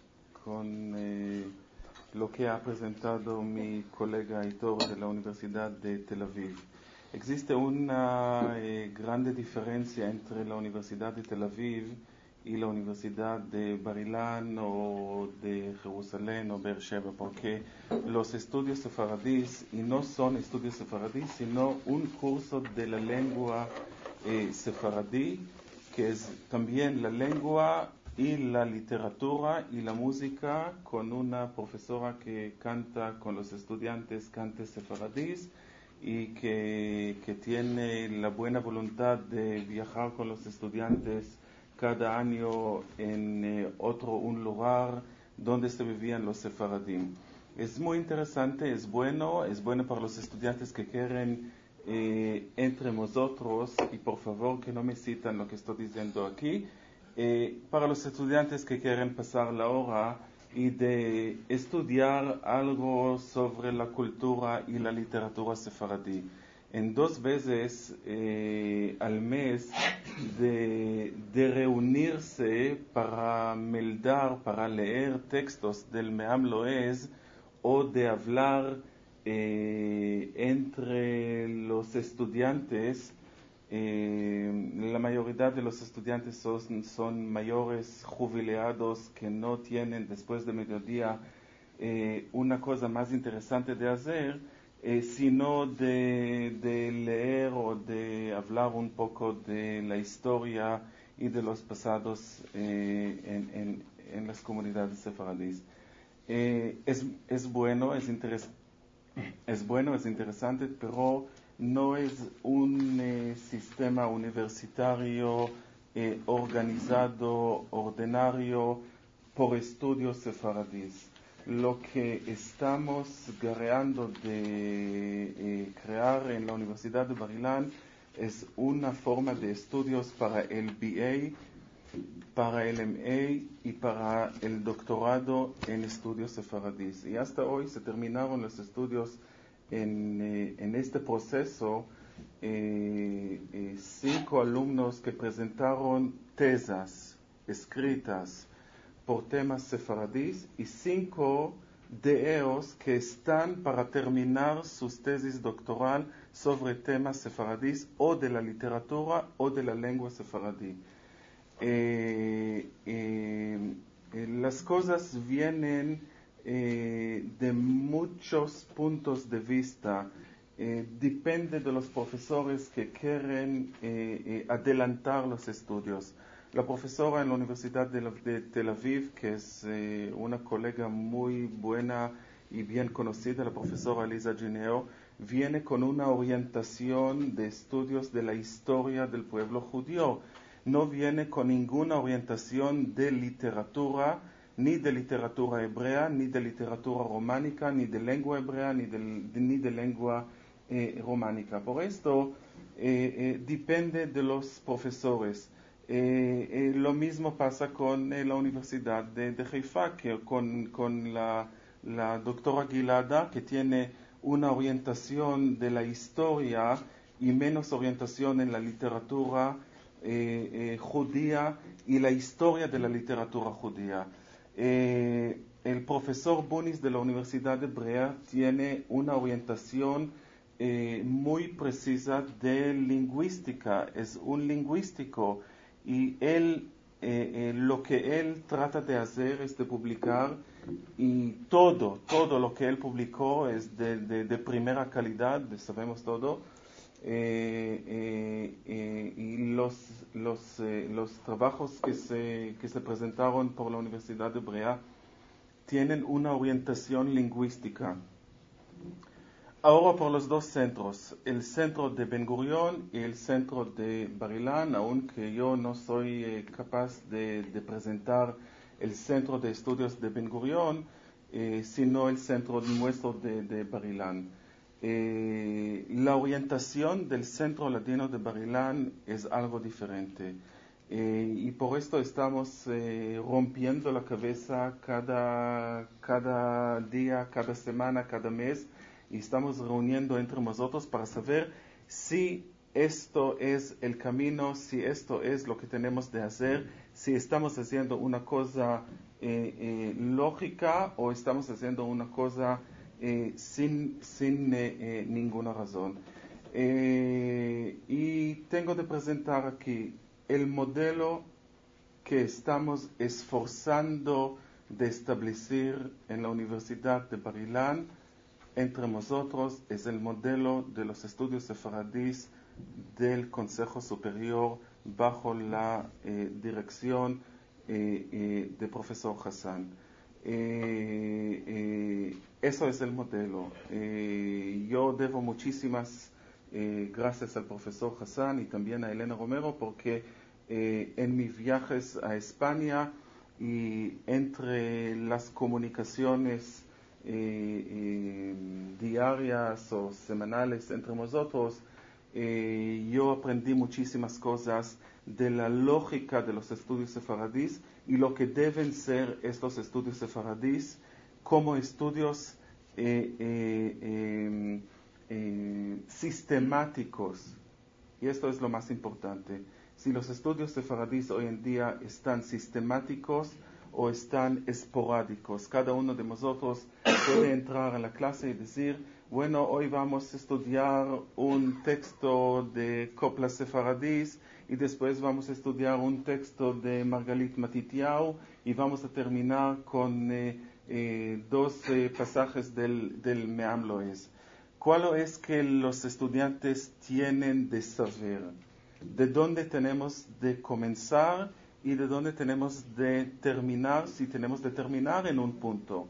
lo que ha presentado mi colega Aitor de la Universidad de Tel Aviv. Existe una grande diferencia entre la Universidad de Tel Aviv y la Universidad de Bar Ilan o de Jerusalén o Beersheba, porque los estudios sefaradíes, y no son estudios sefaradíes, sino un curso de la lengua sefaradí, que es también la lengua y la literatura y la música, con una profesora que canta con los estudiantes cantes sefaradíes, y que tiene la buena voluntad de viajar con los estudiantes cada año en un lugar donde se vivían los sefaradim. Es muy interesante, es bueno para los estudiantes que quieren entre nosotros, y por favor que no me citan lo que estoy diciendo aquí, para los estudiantes que quieren pasar la hora y de estudiar algo sobre la cultura y la literatura sefaradí. En 2 veces al mes de reunirse para meldar, para leer textos del Me'am Lo'ez, o de hablar entre los estudiantes. La mayoría de los estudiantes son mayores jubilados que no tienen después de mediodía una cosa más interesante de hacer, sino de leer o de hablar un poco de la historia y de los pasados en las comunidades sefaradíes. Es bueno, es interesante, pero no es un sistema universitario organizado, ordinario, por estudios sefaradíes. Lo que estamos guerreando de crear en la Universidad de Bar Ilan es una forma de estudios para el BA, para el MA y para el doctorado en estudios sefaradíes. Y hasta hoy se terminaron los estudios en este proceso. 5 alumnos que presentaron tesas escritas por temas sefaradíes, y 5 de ellos que están para terminar sus tesis doctoral sobre temas sefaradíes o de la literatura o de la lengua sefaradí. Las cosas vienen de muchos puntos de vista. Depende de los profesores que quieren adelantar los estudios. La profesora en la Universidad de Tel Aviv, que es una colega muy buena y bien conocida, la profesora Lisa Gineo, viene con una orientación de estudios de la historia del pueblo judío. No viene con ninguna orientación de literatura, ni de literatura hebrea, ni de literatura románica, ni de lengua hebrea, ni de lengua románica. Por esto depende de los profesores. Lo mismo pasa con la Universidad de Haifa, que con la doctora Gilada, que tiene una orientación de la historia y menos orientación en la literatura judía y la historia de la literatura judía. El profesor Bunis de la Universidad Hebrea tiene una orientación muy precisa de lingüística, es un lingüístico, y él lo que él trata de hacer es de publicar, y todo lo que él publicó es de primera calidad, sabemos todo. Y los trabajos que se presentaron por la Universidad Hebrea tienen una orientación lingüística. Ahora por los dos centros, el centro de Ben Gurion y el centro de Bar Ilan, aunque yo no soy capaz de presentar el centro de estudios de Ben Gurion, sino el centro nuestro de Bar Ilan. La orientación del centro latino de Bar Ilan es algo diferente. Y por esto estamos rompiendo la cabeza cada día, cada semana, cada mes, y estamos reuniendo entre nosotros para saber si esto es el camino, si esto es lo que tenemos de hacer, si estamos haciendo una cosa lógica o estamos haciendo una cosa sin ninguna razón. Y tengo de presentar aquí el modelo que estamos esforzando de establecer en la Universidad de Bar Ilan entre nosotros, es el modelo de los estudios sefaradíes del Consejo Superior bajo la dirección de profesor Hassan. Eso es el modelo. Yo debo muchísimas gracias al profesor Hassan y también a Elena Romero, porque en mis viajes a España y entre las comunicaciones diarias o semanales entre nosotros, yo aprendí muchísimas cosas de la lógica de los estudios sefaradíes y lo que deben ser estos estudios sefaradíes como estudios sistemáticos. Y esto es lo más importante. Si los estudios sefaradíes hoy en día están sistemáticos o están esporádicos, cada uno de nosotros puede entrar a la clase y decir, bueno, hoy vamos a estudiar un texto de coplas sefaradís y después vamos a estudiar un texto de Margalit Matitiau y vamos a terminar con 12 pasajes del Me'am Lo'ez. ¿Cuál es que los estudiantes tienen de saber? ¿De dónde tenemos de comenzar y de dónde tenemos de terminar, si tenemos de terminar en un punto?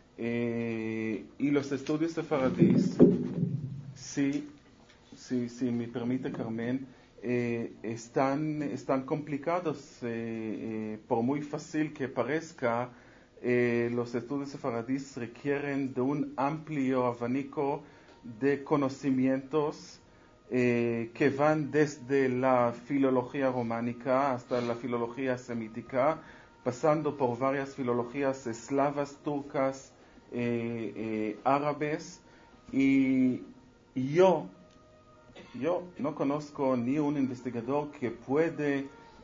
Y los estudios sefaradíes, si me permite Carmen, están complicados. Por muy fácil que parezca, los estudios sefaradíes requieren de un amplio abanico de conocimientos que van desde la filología románica hasta la filología semítica, pasando por varias filologías eslavas, turcas, árabes, y yo no conozco ni un investigador que puede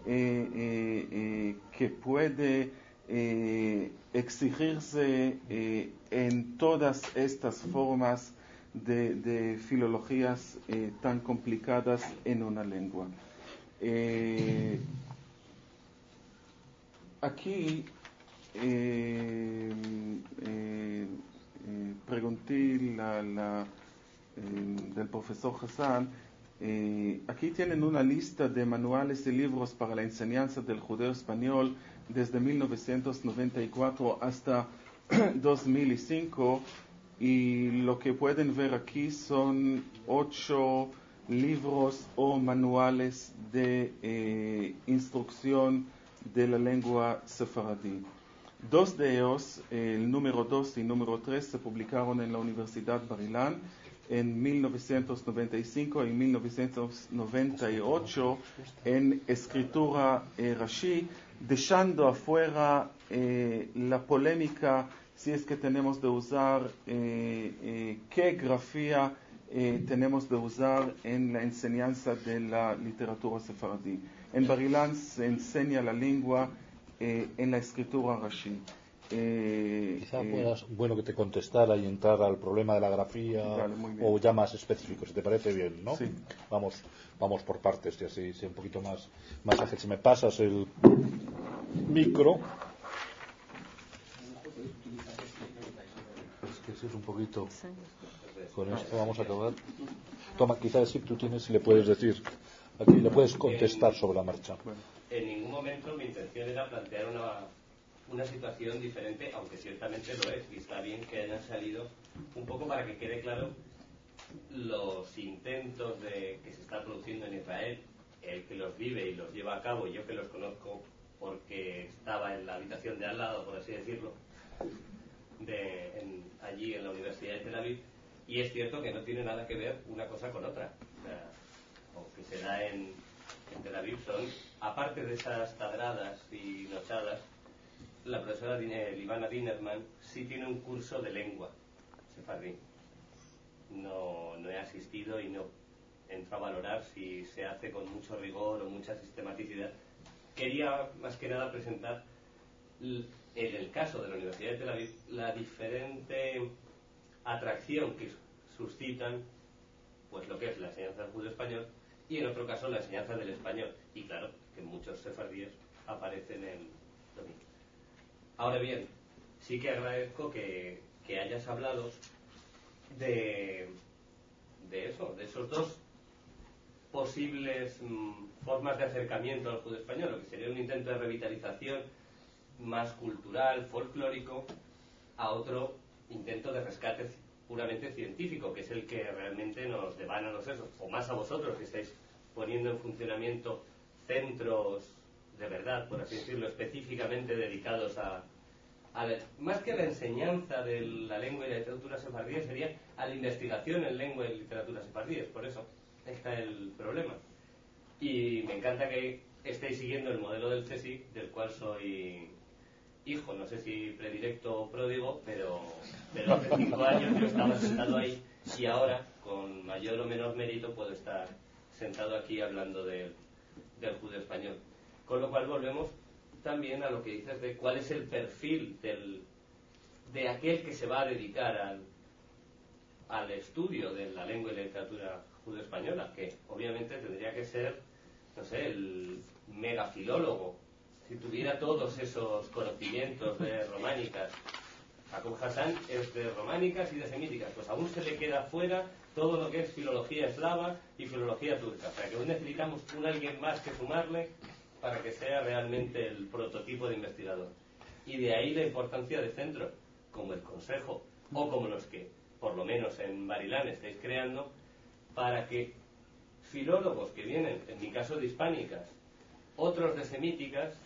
exigirse en todas estas formas de filologías tan complicadas en una lengua. Aquí pregunté del profesor Hassan, aquí tienen una lista de manuales y libros para la enseñanza del judeo español desde 1994 hasta 2005, y lo que pueden ver aquí son 8 libros o manuales de instrucción de la lengua sefaradí. Dos de ellos, el número 2 y número 3, se publicaron en la Universidad Bar-Ilan en 1995 y 1998 en escritura Rashi, dejando afuera la polémica si es que tenemos de usar qué grafía tenemos de usar en la enseñanza de la literatura sefardí. En Bar-Ilan se enseña la lengua en la escritura Rashi. Quizá puedas, bueno, que te contestara y entrar al problema de la grafía, vale, o ya más específico, si te parece bien, ¿no? Sí. Vamos por partes, y así sea un poquito más ágil. Si me pasas el micro. Es que si es un poquito. Con esto vamos a acabar. Toma, quizás si tú tienes, le puedes decir. Aquí le puedes contestar sobre la marcha. En ningún momento mi intención era plantear una situación diferente, aunque ciertamente lo es, y está bien que hayan salido un poco para que quede claro los intentos que se está produciendo en Israel, el que los vive y los lleva a cabo, yo que los conozco porque estaba en la habitación de al lado, por así decirlo, allí en la Universidad de Tel Aviv, y es cierto que no tiene nada que ver una cosa con otra. O sea, lo que se da en Tel Aviv son, aparte de esas tadradas y nochadas, la profesora Livana Dinerman sí tiene un curso de lengua sefardí. No he asistido y no entro a valorar si se hace con mucho rigor o mucha sistematicidad. Quería más que nada presentar, en el caso de la Universidad de Tel Aviv, la diferente atracción que suscitan pues lo que es la enseñanza del judeo-español, y en otro caso la enseñanza del español. Y claro, que muchos sefardíes aparecen en domingo. Ahora bien, sí que agradezco que hayas hablado de esos dos posibles formas de acercamiento al judeo español, lo que sería un intento de revitalización más cultural, folclórico, a otro intento de rescate puramente científico, que es el que realmente nos devana los sesos, o más a vosotros que estáis poniendo en funcionamiento centros de verdad, por así decirlo, específicamente dedicados más que a la enseñanza de la lengua y la literatura sefardíes, sería a la investigación en lengua y literatura sefardíes. Por eso está el problema. Y me encanta que estéis siguiendo el modelo del CSIC, del cual soy hijo, no sé si predilecto o pródigo, pero hace 5 años yo estaba sentado ahí, y ahora, con mayor o menor mérito, puedo estar sentado aquí hablando del judeo español. Con lo cual volvemos también a lo que dices de cuál es el perfil de aquel que se va a dedicar al estudio de la lengua y la literatura judeo-española, que obviamente tendría que ser, no sé, el megafilólogo. Si tuviera todos esos conocimientos de románicas, Jacob Hassan es de románicas y de semíticas, pues aún se le queda fuera todo lo que es filología eslava y filología turca. O sea, que aún necesitamos alguien más que sumarle para que sea realmente el prototipo de investigador. Y de ahí la importancia de centros como el Consejo, o como los que, por lo menos en Bar-Ilan, estáis creando, para que filólogos que vienen, en mi caso de hispánicas, otros de semíticas,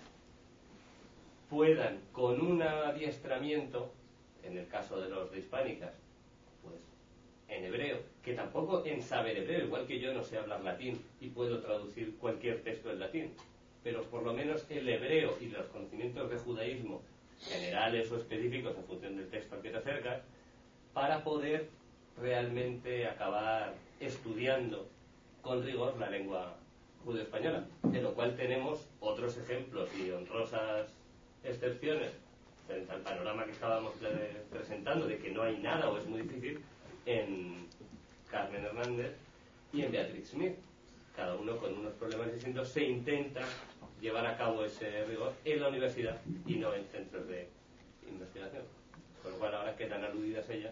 puedan, con un adiestramiento, en el caso de los de hispánicas, pues en hebreo, que tampoco en saber hebreo, igual que yo no sé hablar latín y puedo traducir cualquier texto en latín, pero por lo menos el hebreo y los conocimientos de judaísmo, generales o específicos en función del texto al que te acercas, para poder realmente acabar estudiando con rigor la lengua judeo-española, de lo cual tenemos otros ejemplos y honrosas excepciones frente al panorama que estábamos presentando de que no hay nada o es muy difícil, en Carmen Hernández y en Beatriz Smith. Cada uno con unos problemas distintos se intenta llevar a cabo ese rigor en la universidad y no en centros de investigación. Con lo cual ahora quedan aludidas ellas.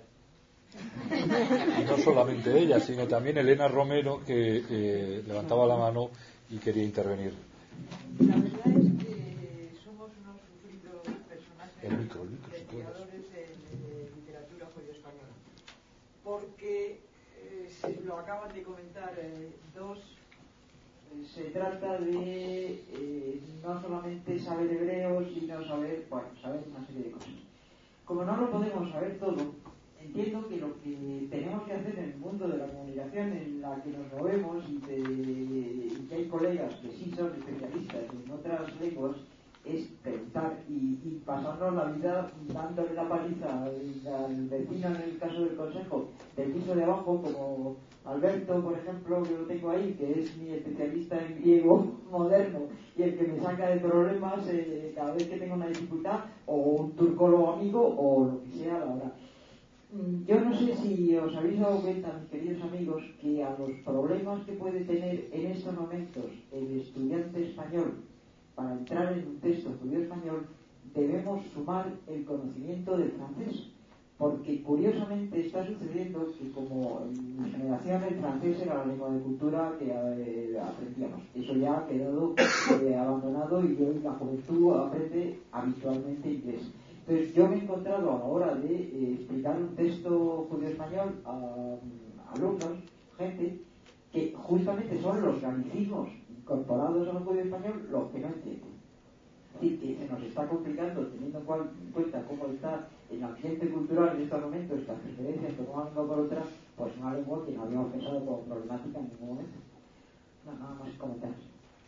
Y no solamente ella, sino también Elena Romero, que levantaba la mano y quería intervenir. La verdad es que somos unos sufridos personajes investigadores de literatura judeo-española, porque lo acaban de comentar dos se trata de no solamente saber hebreo, sino saber una serie de cosas. Como no lo podemos saber todo, entiendo que lo que tenemos que hacer en el mundo de la comunicación en la que nos movemos y que hay colegas que sí son especialistas en otras lenguas, es preguntar y pasarnos la vida dándole la paliza al vecino, en el caso del consejo, del piso de abajo, como Alberto, por ejemplo, que lo tengo ahí, que es mi especialista en griego moderno y el que me saca de problemas cada vez que tengo una dificultad, o un turcólogo amigo, o lo que sea, la verdad. Yo no sé si os habéis dado cuenta, mis queridos amigos, que a los problemas que puede tener en estos momentos el estudiante español para entrar en un texto judío español, debemos sumar el conocimiento del francés, porque curiosamente está sucediendo que, como en mi generación el francés era la lengua de cultura que aprendíamos, eso ya ha quedado abandonado, y hoy la juventud aprende habitualmente inglés. Entonces yo me he encontrado a la hora de explicar un texto judío español a alumnos, gente que justamente son los galicismos incorporados al judío español los que no entienden. Es decir, que se nos está complicando, teniendo en cuenta cómo está el ambiente cultural en estos momentos, estas referencias que van uno por otra, pues una lengua que no habíamos pensado como problemática en ningún momento. No, nada más comentarios.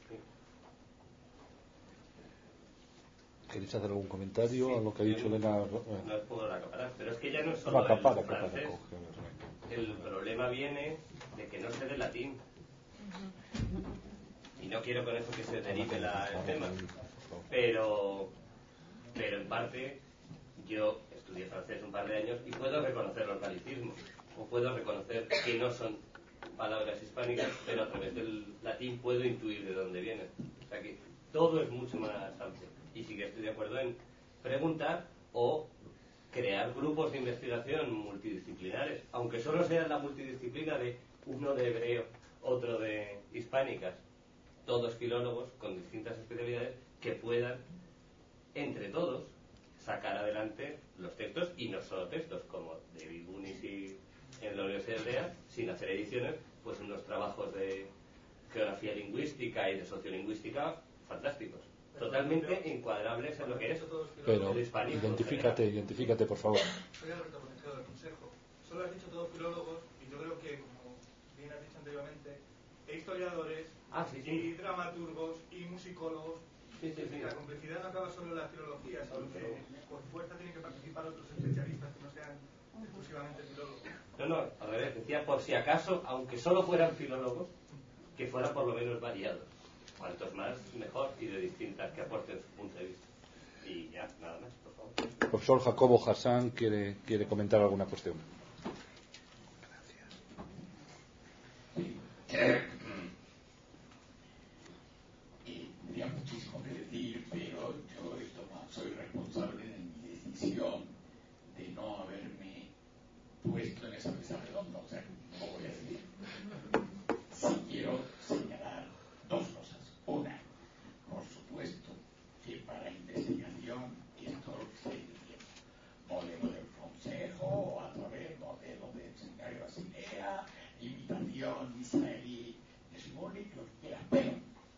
¿Queréis hacer algún comentario a lo que ha dicho Elena? No os puedo acaparar, pero es que ya no es solo el francés. El problema viene de que no sé de latín. Y no quiero con eso que se derive el tema. Pero en parte yo estudié francés un par de años y puedo reconocer los galicismos, o puedo reconocer que no son palabras hispánicas, pero a través del latín puedo intuir de dónde vienen. O sea que todo es mucho más amplio. Y sí que estoy de acuerdo en preguntar o crear grupos de investigación multidisciplinares, aunque solo sea la multidisciplina de uno de hebreo, otro de hispánicas, todos filólogos con distintas especialidades que puedan, entre todos, sacar adelante los textos, y no solo textos, como David Bunis y en la Universidad de Lea, sin hacer ediciones, pues unos trabajos de geografía lingüística y de sociolingüística fantásticos, totalmente encuadrables en lo que es el hispánico. Identifícate, por favor. Soy Alberto, consejero del Consejo. Solo has dicho todos filólogos, y yo creo que, como bien has dicho anteriormente, historiadores, y dramaturgos, y musicólogos. La complejidad no acaba solo en la filología, sino que por fuerza tienen que participar otros especialistas que no sean exclusivamente filólogos. No, al revés, decía por si acaso, aunque solo fueran filólogos, que fueran por lo menos variados. Cuantos más, mejor, y de distintas, que aporten su punto de vista. Y ya, nada más, por favor. El profesor Jacobo Hassan quiere comentar alguna cuestión. Tenía muchísimo que decir, pero yo soy responsable de mi decisión de no haberme puesto en esa mesa redonda. O sea, no voy a decir. Sí quiero señalar dos cosas. Una, por supuesto, que para investigación esto lo que estoy diciendo, modelo del consejo, a través modelo del seminario Basilea, imitación israelí de Simonic, lo que quieras, pero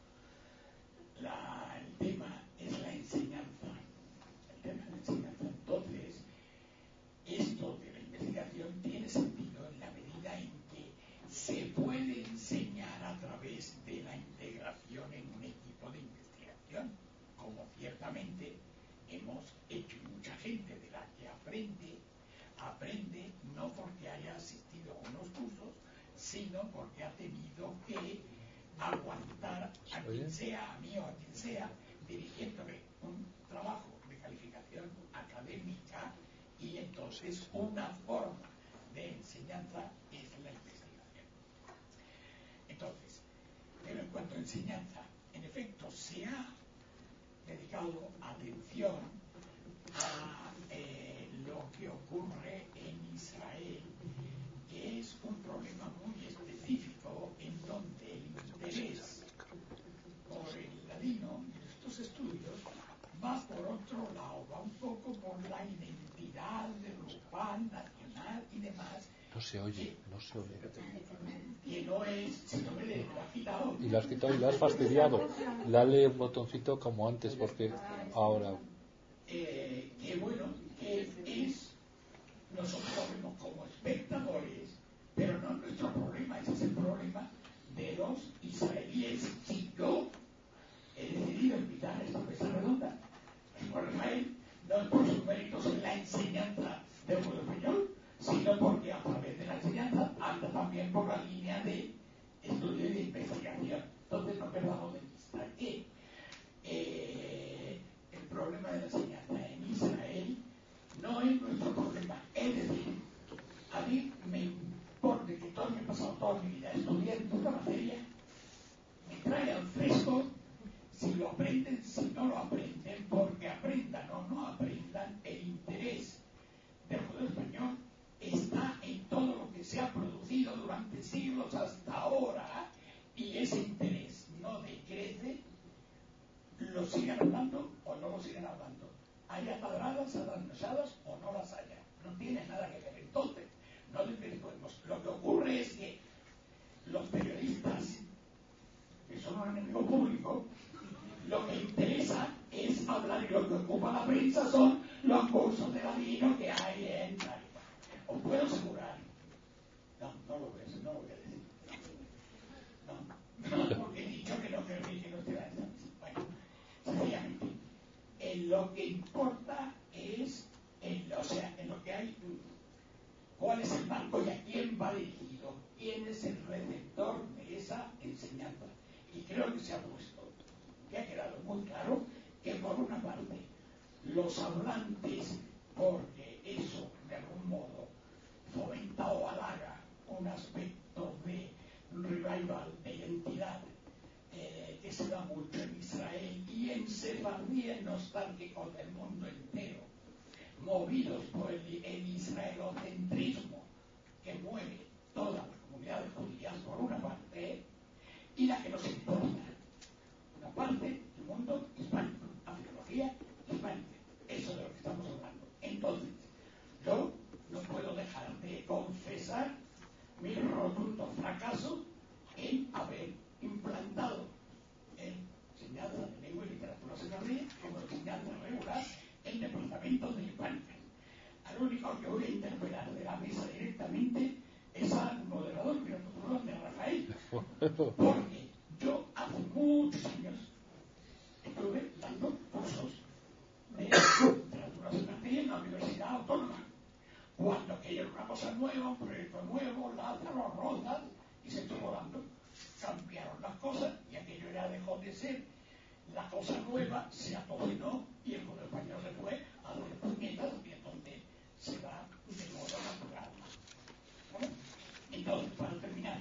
el tema es la enseñanza. El tema de la enseñanza. Entonces, esto de la investigación tiene sentido en la medida en que se puede enseñar a través de la integración en un equipo de investigación, como ciertamente hemos hecho, y mucha gente de la que aprende no porque haya asistido a unos cursos, sino porque ha tenido que aguantar a quien sea, a mí o a quien sea, dirigiéndome un trabajo de calificación académica, y entonces una forma de enseñanza es la investigación. Entonces, pero en cuanto a enseñanza, en efecto se ha dedicado atención a lo que ocurre en Israel, que es un problema muy específico en donde el interés por el ladino en estos estudios va por otro lado, va un poco por la identidad grupal, nacional y demás, se oye, no se oye. Que no es, si no me lo has quitado. Y lo has quitado y lo has fastidiado. Dale un botoncito como antes, porque ahora. Que bueno, que es, nosotros lo vemos como espectadores, pero no es nuestro problema, ese es el problema de los israelíes. Si yo he decidido invitar a esta mesa redonda, es por Israel, no es por sus méritos en la enseñanza del pueblo español, sino porque a través de la enseñanza anda también por la línea de estudio y de investigación. Entonces no perdamos de vista que el problema de la enseñanza en Israel no es nuestro problema. Es decir, a mí me importa que todo me he pasado toda mi vida estudiando esta materia, me trae al fresco si lo aprenden, si no lo aprenden, porque aprendan o no aprendan, el interés del pueblo español está en todo lo que se ha producido durante siglos hasta ahora, y ese interés no decrece, lo sigan hablando o no lo sigan hablando, haya padradas, atrasadas o no las haya, no tiene nada que ver. Entonces, no desvirtuemos. Lo que ocurre es que los periodistas, que son un enemigo público, lo que interesa es hablar, y lo que ocupa la prensa son los cursos de ladino que hay en Tarifa. Os puedo asegurar, no lo voy a decir, no, porque he dicho que no creo que no esté la esta. Bueno, sencillamente, lo que importa es, en lo que hay, cuál es el marco y a quién va dirigido, quién es el receptor de esa enseñanza. Y creo que se ha puesto, que ha quedado muy claro, que por una parte los hablantes, porque eso de algún modo fomenta o halaga un aspecto de revival, de identidad, que se da mucho en Israel y en sefardíes nostálgicos del mundo entero, movidos por el israelocentrismo que mueve todas las comunidades judías por una parte, y la que nos importa, una parte del mundo hispánico, la filología hispánica, eso de lo que estamos hablando. Entonces, yo no puedo dejar de confesar mi rotundo fracaso en haber implantado enseñanza de lengua y literatura sefardí como enseñanza regular en departamentos de hispánica. Al único que voy a interpelar de la mesa directamente es al moderador de Rafael, porque yo hace muchos años estuve dando cursos de literatura sefardí en la Universidad Autónoma, cuando aquello era una cosa nueva, un proyecto nuevo, Lázaro, Rozas, y se estuvo dando. Cambiaron las cosas y aquello ya dejó de ser la cosa nueva, se atodenó y el pueblo español se fue a hacer puñetas, y es donde se va de modo natural. ¿Vale? Entonces, para terminar,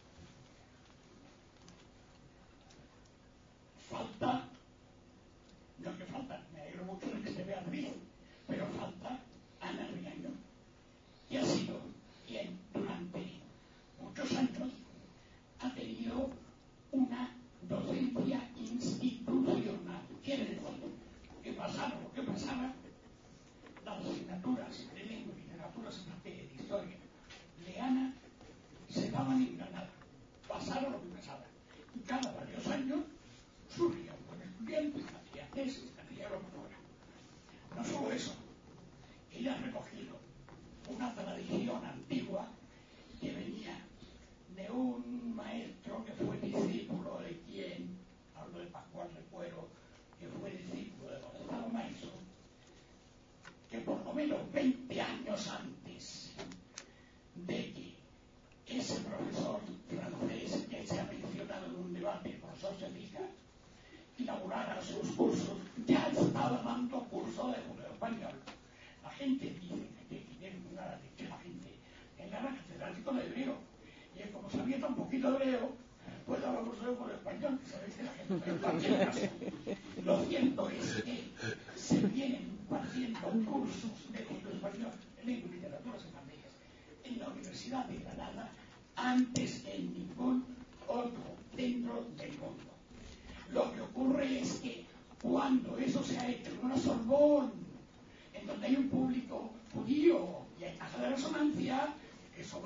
falta, no que falta, me alegro mucho de que se vea bien, pero falta Ana Riaño, que ha sido quien durante muchos años ha tenido una docencia institucional. Quiere decir que pasara lo que pasara, las asignaturas de lengua y literatura sefardí y de historia de Ana se daban en Granada, pasara lo que pasara. Y cada varios años surgía un buen estudiante, hacía tesis, hacía lo que fuera. No solo eso, ella ha recogido una tradición antigua que venía de un maestro que fue discípulo de quien, hablo de Pascual Recuero, que fue discípulo de Gonzalo Maiso, que por lo menos 20 años antes de que ese profesor francés que se ha mencionado en un debate, el profesor Sevilla, inaugurara sus cursos, ya estaba dando cursos de judeo español. La gente dice que tiene una lección, la gente en la catedrático de hebreo, y es como sabía tan poquito hebreo, pues daba cursos de judeo español, que sabéis que la gente, pero en cualquier caso, lo cierto es que se vienen impartiendo cursos de judeo español en lengua y literatura sefardíes en la Universidad de Granada antes que en ningún otro centro del mundo. Lo que ocurre es que cuando eso se ha hecho en una Sorbonne, en donde hay un público judío y hay caja de resonancia, eso va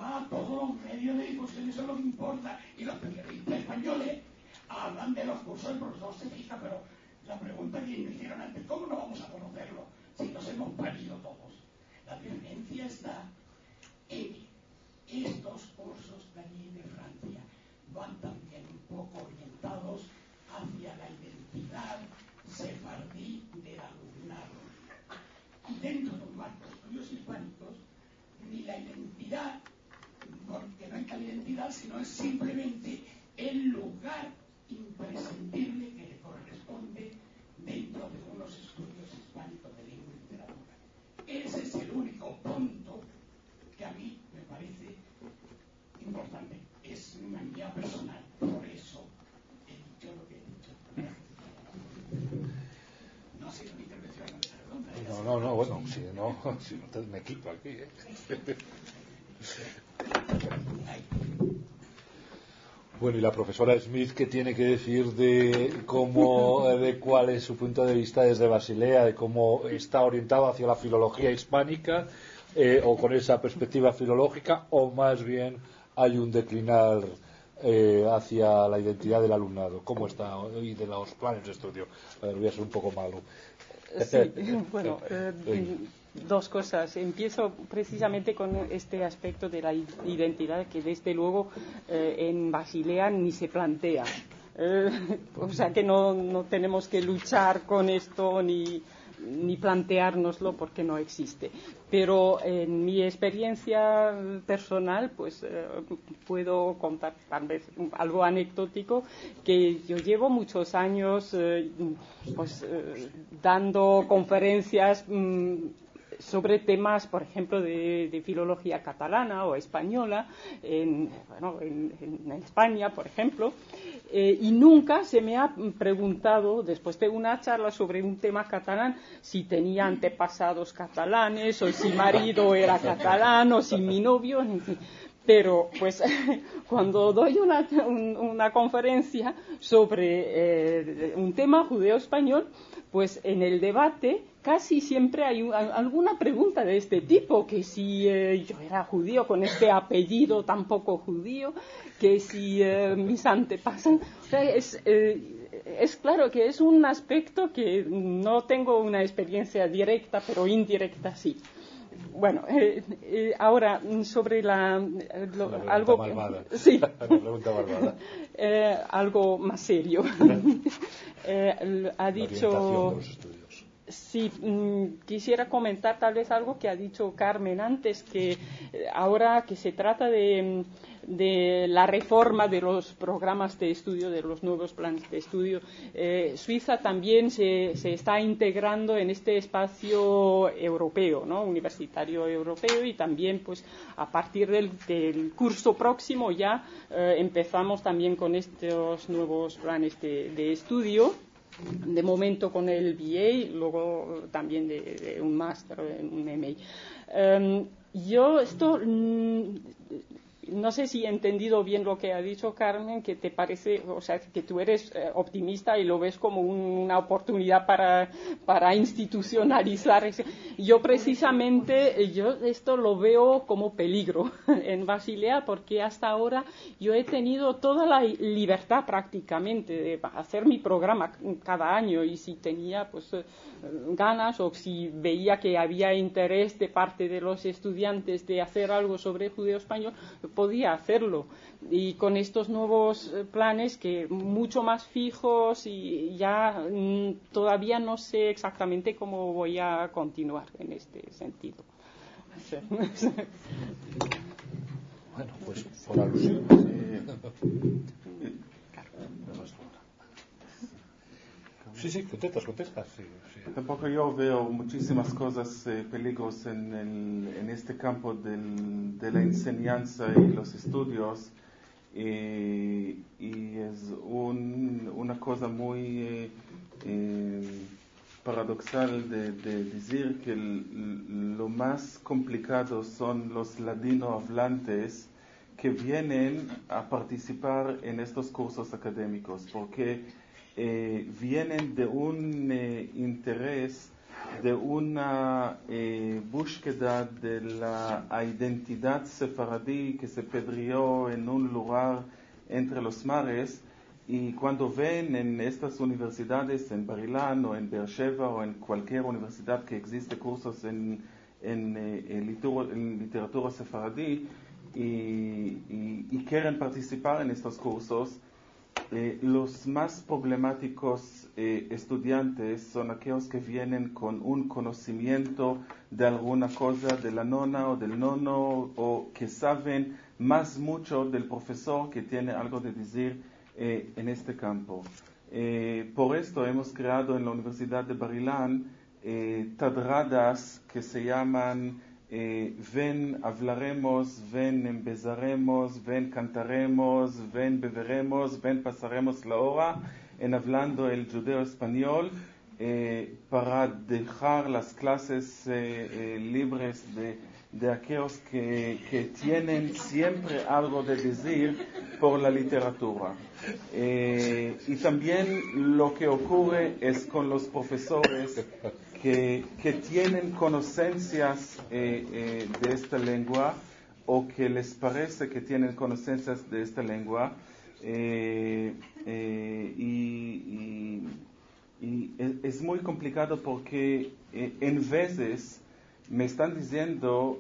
va, todos los medios de difusión, eso es lo que importa, y los periodistas españoles hablan de los cursos del profesor Sevilla, pero la pregunta que me hicieron antes, ¿cómo no vamos a conocerlo si nos hemos parido todos? La diferencia está en que estos cursos de allí de Francia van también un poco orientados hacia la identidad sefardí del alumnado. Y dentro de un marco de estudios hispánicos, ni la identidad, porque no hay tal identidad, sino es simplemente el lugar imprescindible que le corresponde dentro de unos estudios hispánicos de lengua y literatura. Ese es el único punto que a mí me parece importante. Es una guía personal, por eso he dicho lo que he dicho. No ha sido mi intervención en esa redonda. No, bueno, si no me quito aquí, ¿eh? Bueno, y la profesora Smith, ¿qué tiene que decir de cuál es su punto de vista desde Basilea, de cómo está orientado hacia la filología hispánica, o con esa perspectiva filológica, o más bien hay un declinar hacia la identidad del alumnado? ¿Cómo está? Y de los planes de estudio. A ver, voy a ser un poco malo. Sí, bueno, dos cosas. Empiezo precisamente con este aspecto de la identidad que desde luego en Basilea ni se plantea. O sea que no tenemos que luchar con esto ni planteárnoslo porque no existe. Pero en mi experiencia personal, pues puedo contar tal vez algo anecdótico, que yo llevo muchos años dando conferencias sobre temas, por ejemplo, de filología catalana o española, en España, por ejemplo, y nunca se me ha preguntado, después de una charla sobre un tema catalán, si tenía antepasados catalanes, o si mi marido era catalán, o si mi novio, en fin. Pero, pues, cuando doy una conferencia sobre un tema judeo-español, pues en el debate casi siempre hay alguna pregunta de este tipo, que si yo era judío con este apellido tan poco judío, que si mis antepasados. O sea, es claro que es un aspecto que no tengo una experiencia directa, pero indirecta sí. Bueno, ahora sobre algo malvada. Sí. La pregunta malvada. Algo más serio. Ha dicho. Sí, quisiera comentar tal vez algo que ha dicho Carmen antes, que ahora que se trata de la reforma de los programas de estudio, de los nuevos planes de estudio, Suiza también se está integrando en este espacio europeo, ¿no? Universitario europeo, y también pues a partir del curso próximo ya empezamos también con estos nuevos planes de estudio. De momento con el BA, luego también de un máster, un MA. Yo esto no sé si he entendido bien lo que ha dicho Carmen, que te parece, o sea, que tú eres optimista y lo ves como una oportunidad para institucionalizar. Yo precisamente, esto lo veo como peligro en Basilea, porque hasta ahora yo he tenido toda la libertad prácticamente de hacer mi programa cada año, y si tenía pues ganas, o si veía que había interés de parte de los estudiantes de hacer algo sobre judeo español, podía hacerlo. Y con estos nuevos planes, que mucho más fijos, y ya todavía no sé exactamente cómo voy a continuar en este sentido. Bueno, pues por alusión. Sí, contestas. Sí. Tampoco yo veo muchísimas cosas, peligros en este campo de la enseñanza y los estudios, y es una cosa muy paradoxal de decir que lo más complicado son los ladinohablantes que vienen a participar en estos cursos académicos, porque vienen de un interés de una búsqueda de la identidad sefaradí que se perdió en un lugar entre los mares. Y cuando ven en estas universidades, en Bar-Ilan o en Beersheba o en cualquier universidad que existe cursos en literatura sefaradí y quieren participar en estos cursos, los más problemáticos estudiantes son aquellos que vienen con un conocimiento de alguna cosa de la nona o del nono, o que saben más mucho del profesor que tiene algo de decir en este campo. Por esto hemos creado en la Universidad de Bar-Ilan tadradas que se llaman ven hablaremos, ven empezaremos, ven cantaremos, ven beberemos, ven pasaremos la hora en hablando el judeo español, para dejar las clases libres de aquellos que tienen siempre algo de decir por la literatura. Y también lo que ocurre es con los profesores que tienen conocencias de esta lengua, o que les parece que tienen conocencias de esta lengua, y es muy complicado porque en veces me están diciendo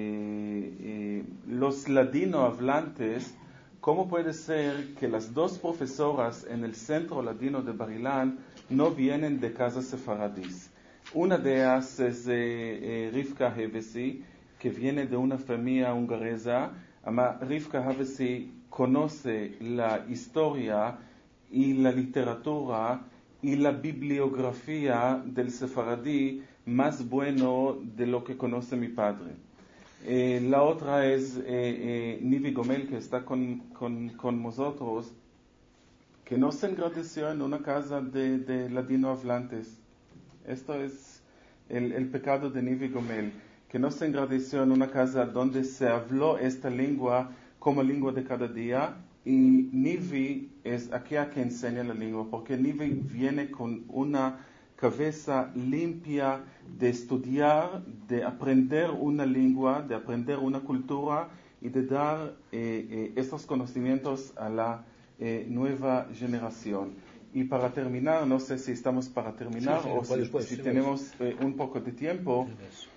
los ladino hablantes, ¿cómo puede ser que las dos profesoras en el centro ladino de Bar-Ilan no vienen de casas sefaradís? Una de ellas es Rivka Hevesi, que viene de una familia hungaresa. Rivka Hevesi conoce la historia y la literatura y la bibliografía del sefaradí más bueno de lo que conoce mi padre. La otra es Nivi Gomel, que está con nosotros, que no se engrandeció en una casa de ladino hablantes. Esto es el pecado de Nivi Gomel, que no se engrandeció en una casa donde se habló esta lengua como lengua de cada día. Y Nivi es aquella que enseña la lengua, porque Nivi viene con una cabeza limpia de estudiar, de aprender una lengua, de aprender una cultura y de dar estos conocimientos a la nueva generación. Y para terminar, no sé si estamos para terminar si tenemos un poco de tiempo,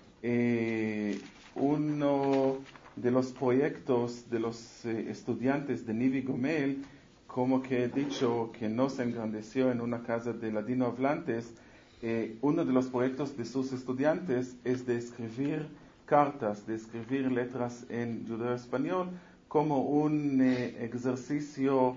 uno de los proyectos de los estudiantes de Nivi Gomel, como que he dicho que no se engrandeció en una casa de ladino hablantes, uno de los proyectos de sus estudiantes es de escribir cartas, de escribir letras en judeo español, como un ejercicio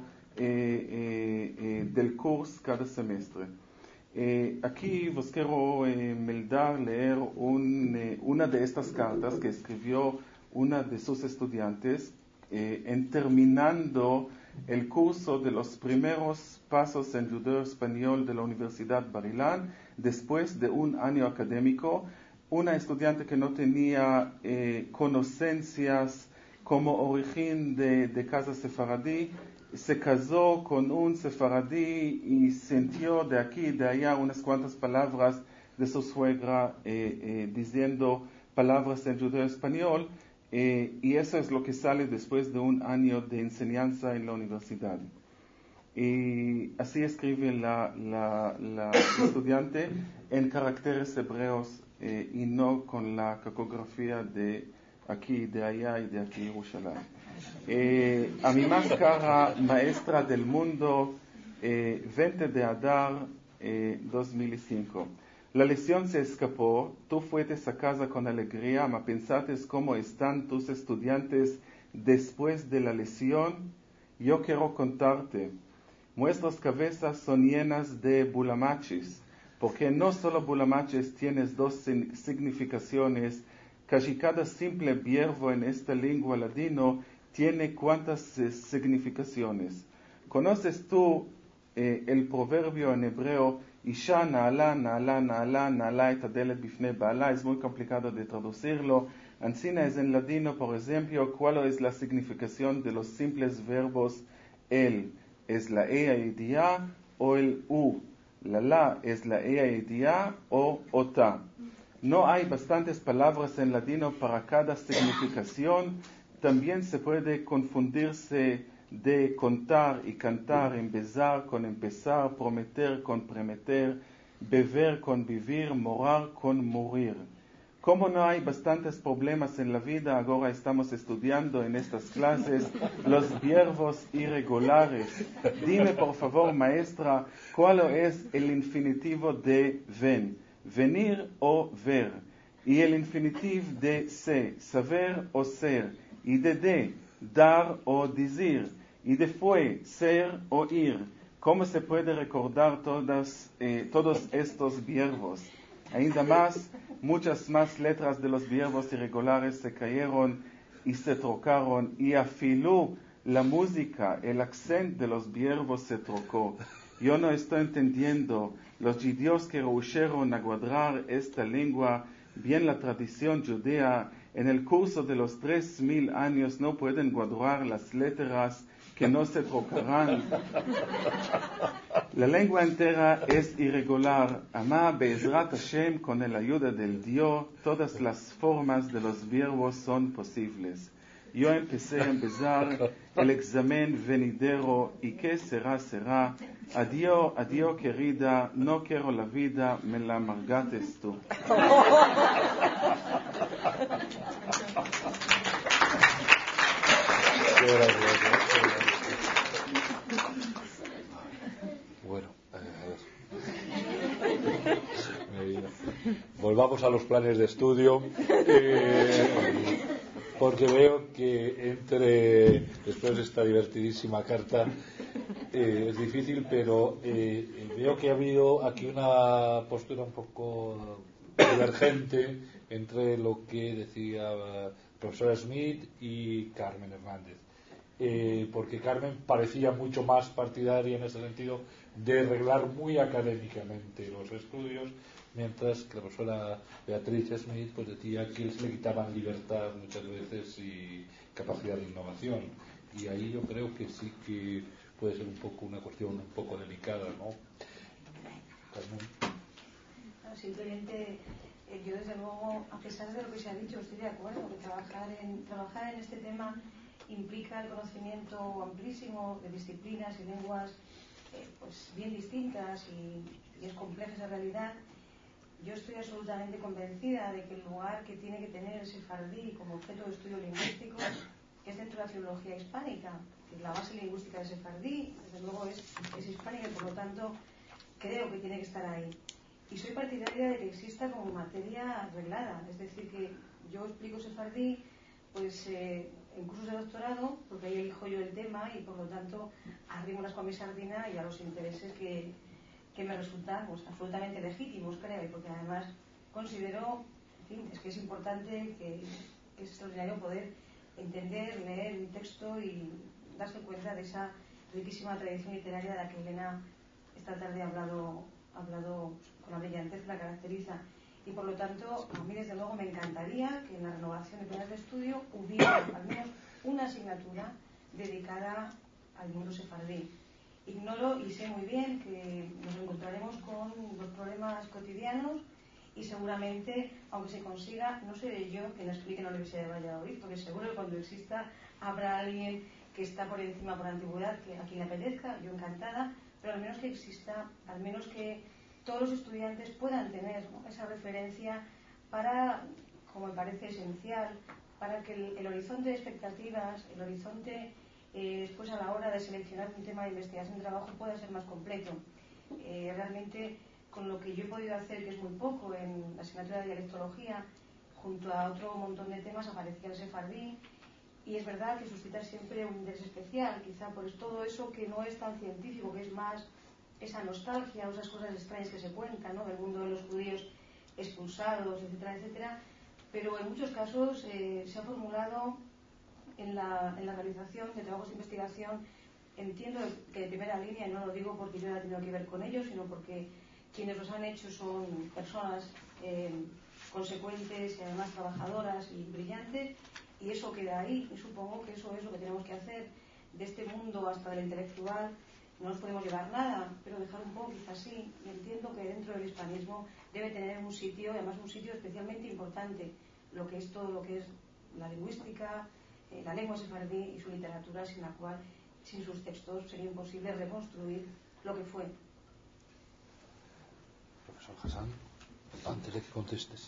del curso cada semestre. Aquí os quiero leer una de estas cartas que escribió una de sus estudiantes en terminando el curso de los primeros pasos en judeo español de la Universidad Bar-Ilan, después de un año académico. Una estudiante que no tenía conocencias como origen de casa sefaradí, se casó con un sefaradí y sintió de aquí y de allá unas cuantas palabras de su suegra diciendo palabras en judeo español, y eso es lo que sale después de un año de enseñanza en la universidad. Y así escribe la estudiante en caracteres hebreos y no con la cacografía de aquí, de allá y de aquí, Jerusalén. A mi más cara maestra del mundo, 20 de Adar 2005. La lección se escapó, tú fuiste a casa con alegría, mas pensaste cómo están tus estudiantes después de la lección. Yo quiero contarte, nuestras cabezas son llenas de bulamachis, porque no solo bulamachis tienes dos significaciones, casi cada simple verbo en esta lengua ladino tiene cuántas significaciones. ¿Conoces tú el proverbio en hebreo, Isha na'ala, na'ala, na'ala, na'ala et hadelet bifnei ba'ala? Es muy complicado de traducirlo. Ancina es en ladino, por ejemplo, ¿cuál es la significación de los simples verbos el? ¿Es la ea idea o el u? La es la Eidia o Ota. No hay bastantes palabras en latino para cada significación. También se puede confundirse de contar y cantar, empezar con empezar, prometer con prometer, beber con vivir, morar con morir. Como no hay bastantes problemas en la vida, ahora estamos estudiando en estas clases los verbos irregulares. Dime, por favor, maestra, ¿cuál es el infinitivo de ven? Venir o ver. Y el infinitivo de se, saber o ser. Y de, dar o decir. Y de fue, ser o ir. ¿Cómo se puede recordar todos estos verbos? Ainda más, muchas más letras de los verbos irregulares se cayeron y se trocaron, y afiló la música, el acento de los verbos se trocó. Yo no estoy entendiendo. Los judíos que rehuyeron a guardar esta lengua, bien la tradición judía, en el curso de los 3000 años no pueden guardar las letras que no se trocarán. La lengua entera es irregular. Amá Be'ezrat Hashem, con la ayuda del Dios, todas las formas de los verbos son posibles. Yo empecé a empezar el examen venidero y qué será, será. Adiós, adiós querida, no quiero la vida, me la amargates tú. Bueno, volvamos a los planes de estudio, porque veo que después de esta divertidísima carta, es difícil, pero veo que ha habido aquí una postura un poco divergente entre lo que decía profesora Smith y Carmen Hernández. Porque Carmen parecía mucho más partidaria en ese sentido de arreglar muy académicamente los estudios, mientras que la profesora Beatriz Smith pues decía que se le quitaban libertad muchas veces y capacidad de innovación, y ahí yo creo que sí que puede ser un poco una cuestión un poco delicada, ¿no? Carmen. Simplemente yo desde luego, a pesar de lo que se ha dicho, estoy de acuerdo que trabajar en este tema implica el conocimiento amplísimo de disciplinas y lenguas pues bien distintas y es compleja esa realidad. Yo estoy absolutamente convencida de que el lugar que tiene que tener el sefardí como objeto de estudio lingüístico es dentro de la filología hispánica. La base lingüística del sefardí, desde luego, es hispánica y por lo tanto creo que tiene que estar ahí. Y soy partidaria de que exista como materia arreglada, es decir, que yo explico sefardí pues en cursos de doctorado, porque ahí elijo yo el tema y por lo tanto arrimo las con mi sardina y a los intereses que me resultan pues, absolutamente legítimos, creo, y porque además considero, en fin, es que es importante, que es extraordinario poder entender, leer un texto y darse cuenta de esa riquísima tradición literaria de la que Elena esta tarde ha hablado con la brillantez que la caracteriza. Y por lo tanto, a mí desde luego me encantaría que en la renovación de planes de estudio hubiera al menos una asignatura dedicada al mundo sefardí. Ignoro y sé muy bien que nos encontraremos con los problemas cotidianos y seguramente, aunque se consiga, no seré yo quien explique en la Universidad de Valladolid, porque seguro que cuando exista habrá alguien que está por encima por antigüedad, que a quien le apetezca, yo encantada, pero al menos que exista, al menos que todos los estudiantes puedan tener, ¿no?, esa referencia para, como me parece esencial, para que el horizonte de expectativas, el horizonte después a la hora de seleccionar un tema de investigación de trabajo pueda ser más completo. Realmente con lo que yo he podido hacer, que es muy poco, en la asignatura de dialectología, junto a otro montón de temas aparecía el sefardí, y es verdad que suscita siempre un interés especial, quizá por todo eso que no es tan científico, que es más esa nostalgia o esas cosas extrañas que se cuentan, ¿no?, del mundo de los judíos expulsados, etcétera, etcétera, pero en muchos casos se ha formulado en la realización de trabajos de investigación, entiendo que de primera línea, y no lo digo porque yo haya tenido que ver con ellos, sino porque quienes los han hecho son personas consecuentes y además trabajadoras y brillantes, y eso queda ahí, y supongo que eso es lo que tenemos que hacer de este mundo hasta el intelectual, no nos podemos llevar nada, pero dejar un poco quizás sí. Y entiendo que dentro del hispanismo debe tener un sitio, además un sitio especialmente importante, lo que es todo lo que es la lingüística, la lengua sefardí y su literatura, sin la cual, sin sus textos, sería imposible reconstruir lo que fue. Profesor Hassan, antes de que contestes.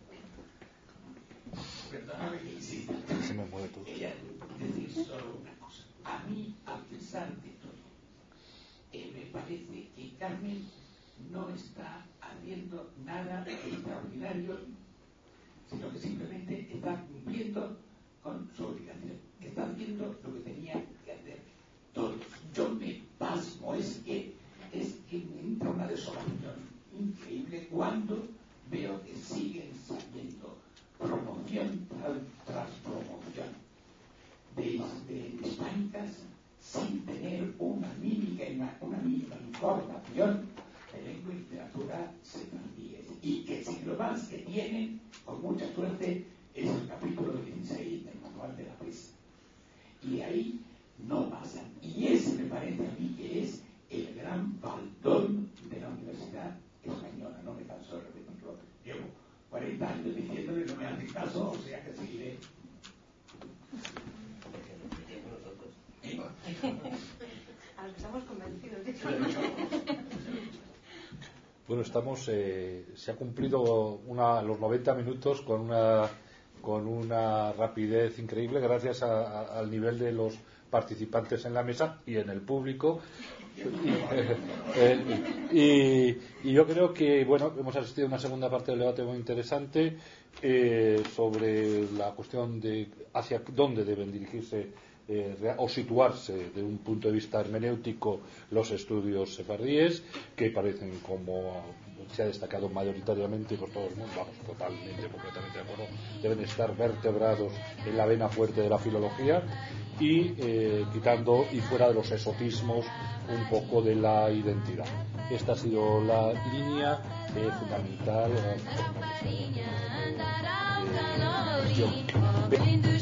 Perdóname que insista. Se me mueve todo. Quería decir solo una cosa. A mí, a pesar de todo, me parece que Carmen no está haciendo nada extraordinario, sino que simplemente está cumpliendo con su obligación. Está haciendo lo que tenía que hacer todos. Yo me pasmo, es que me entra una desolación increíble cuando veo que siguen saliendo promoción tras promoción de hispánicas sin tener una mínima información de lengua y literatura sefardíes, y que si lo más que tienen, con mucha suerte, es el capítulo 16 del manual de la pesa. Y ahí no pasan. Y ese me parece a mí que es el gran baldón de la Universidad Española. No me canso de repetirlo. Llevo 40 años diciéndole, no me hacen caso, o sea que seguiré. A los que estamos convencidos. Bueno, se ha cumplido los 90 minutos con una rapidez increíble gracias al nivel de los participantes en la mesa y en el público. Y yo creo que, bueno, hemos asistido a una segunda parte del debate muy interesante sobre la cuestión de hacia dónde deben dirigirse o situarse de un punto de vista hermenéutico los estudios sefardíes, que parecen, como se ha destacado mayoritariamente por todo el mundo, vamos, totalmente, completamente de acuerdo, deben estar vertebrados en la vena fuerte de la filología y quitando y fuera de los exotismos un poco de la identidad. Esta ha sido la línea fundamental.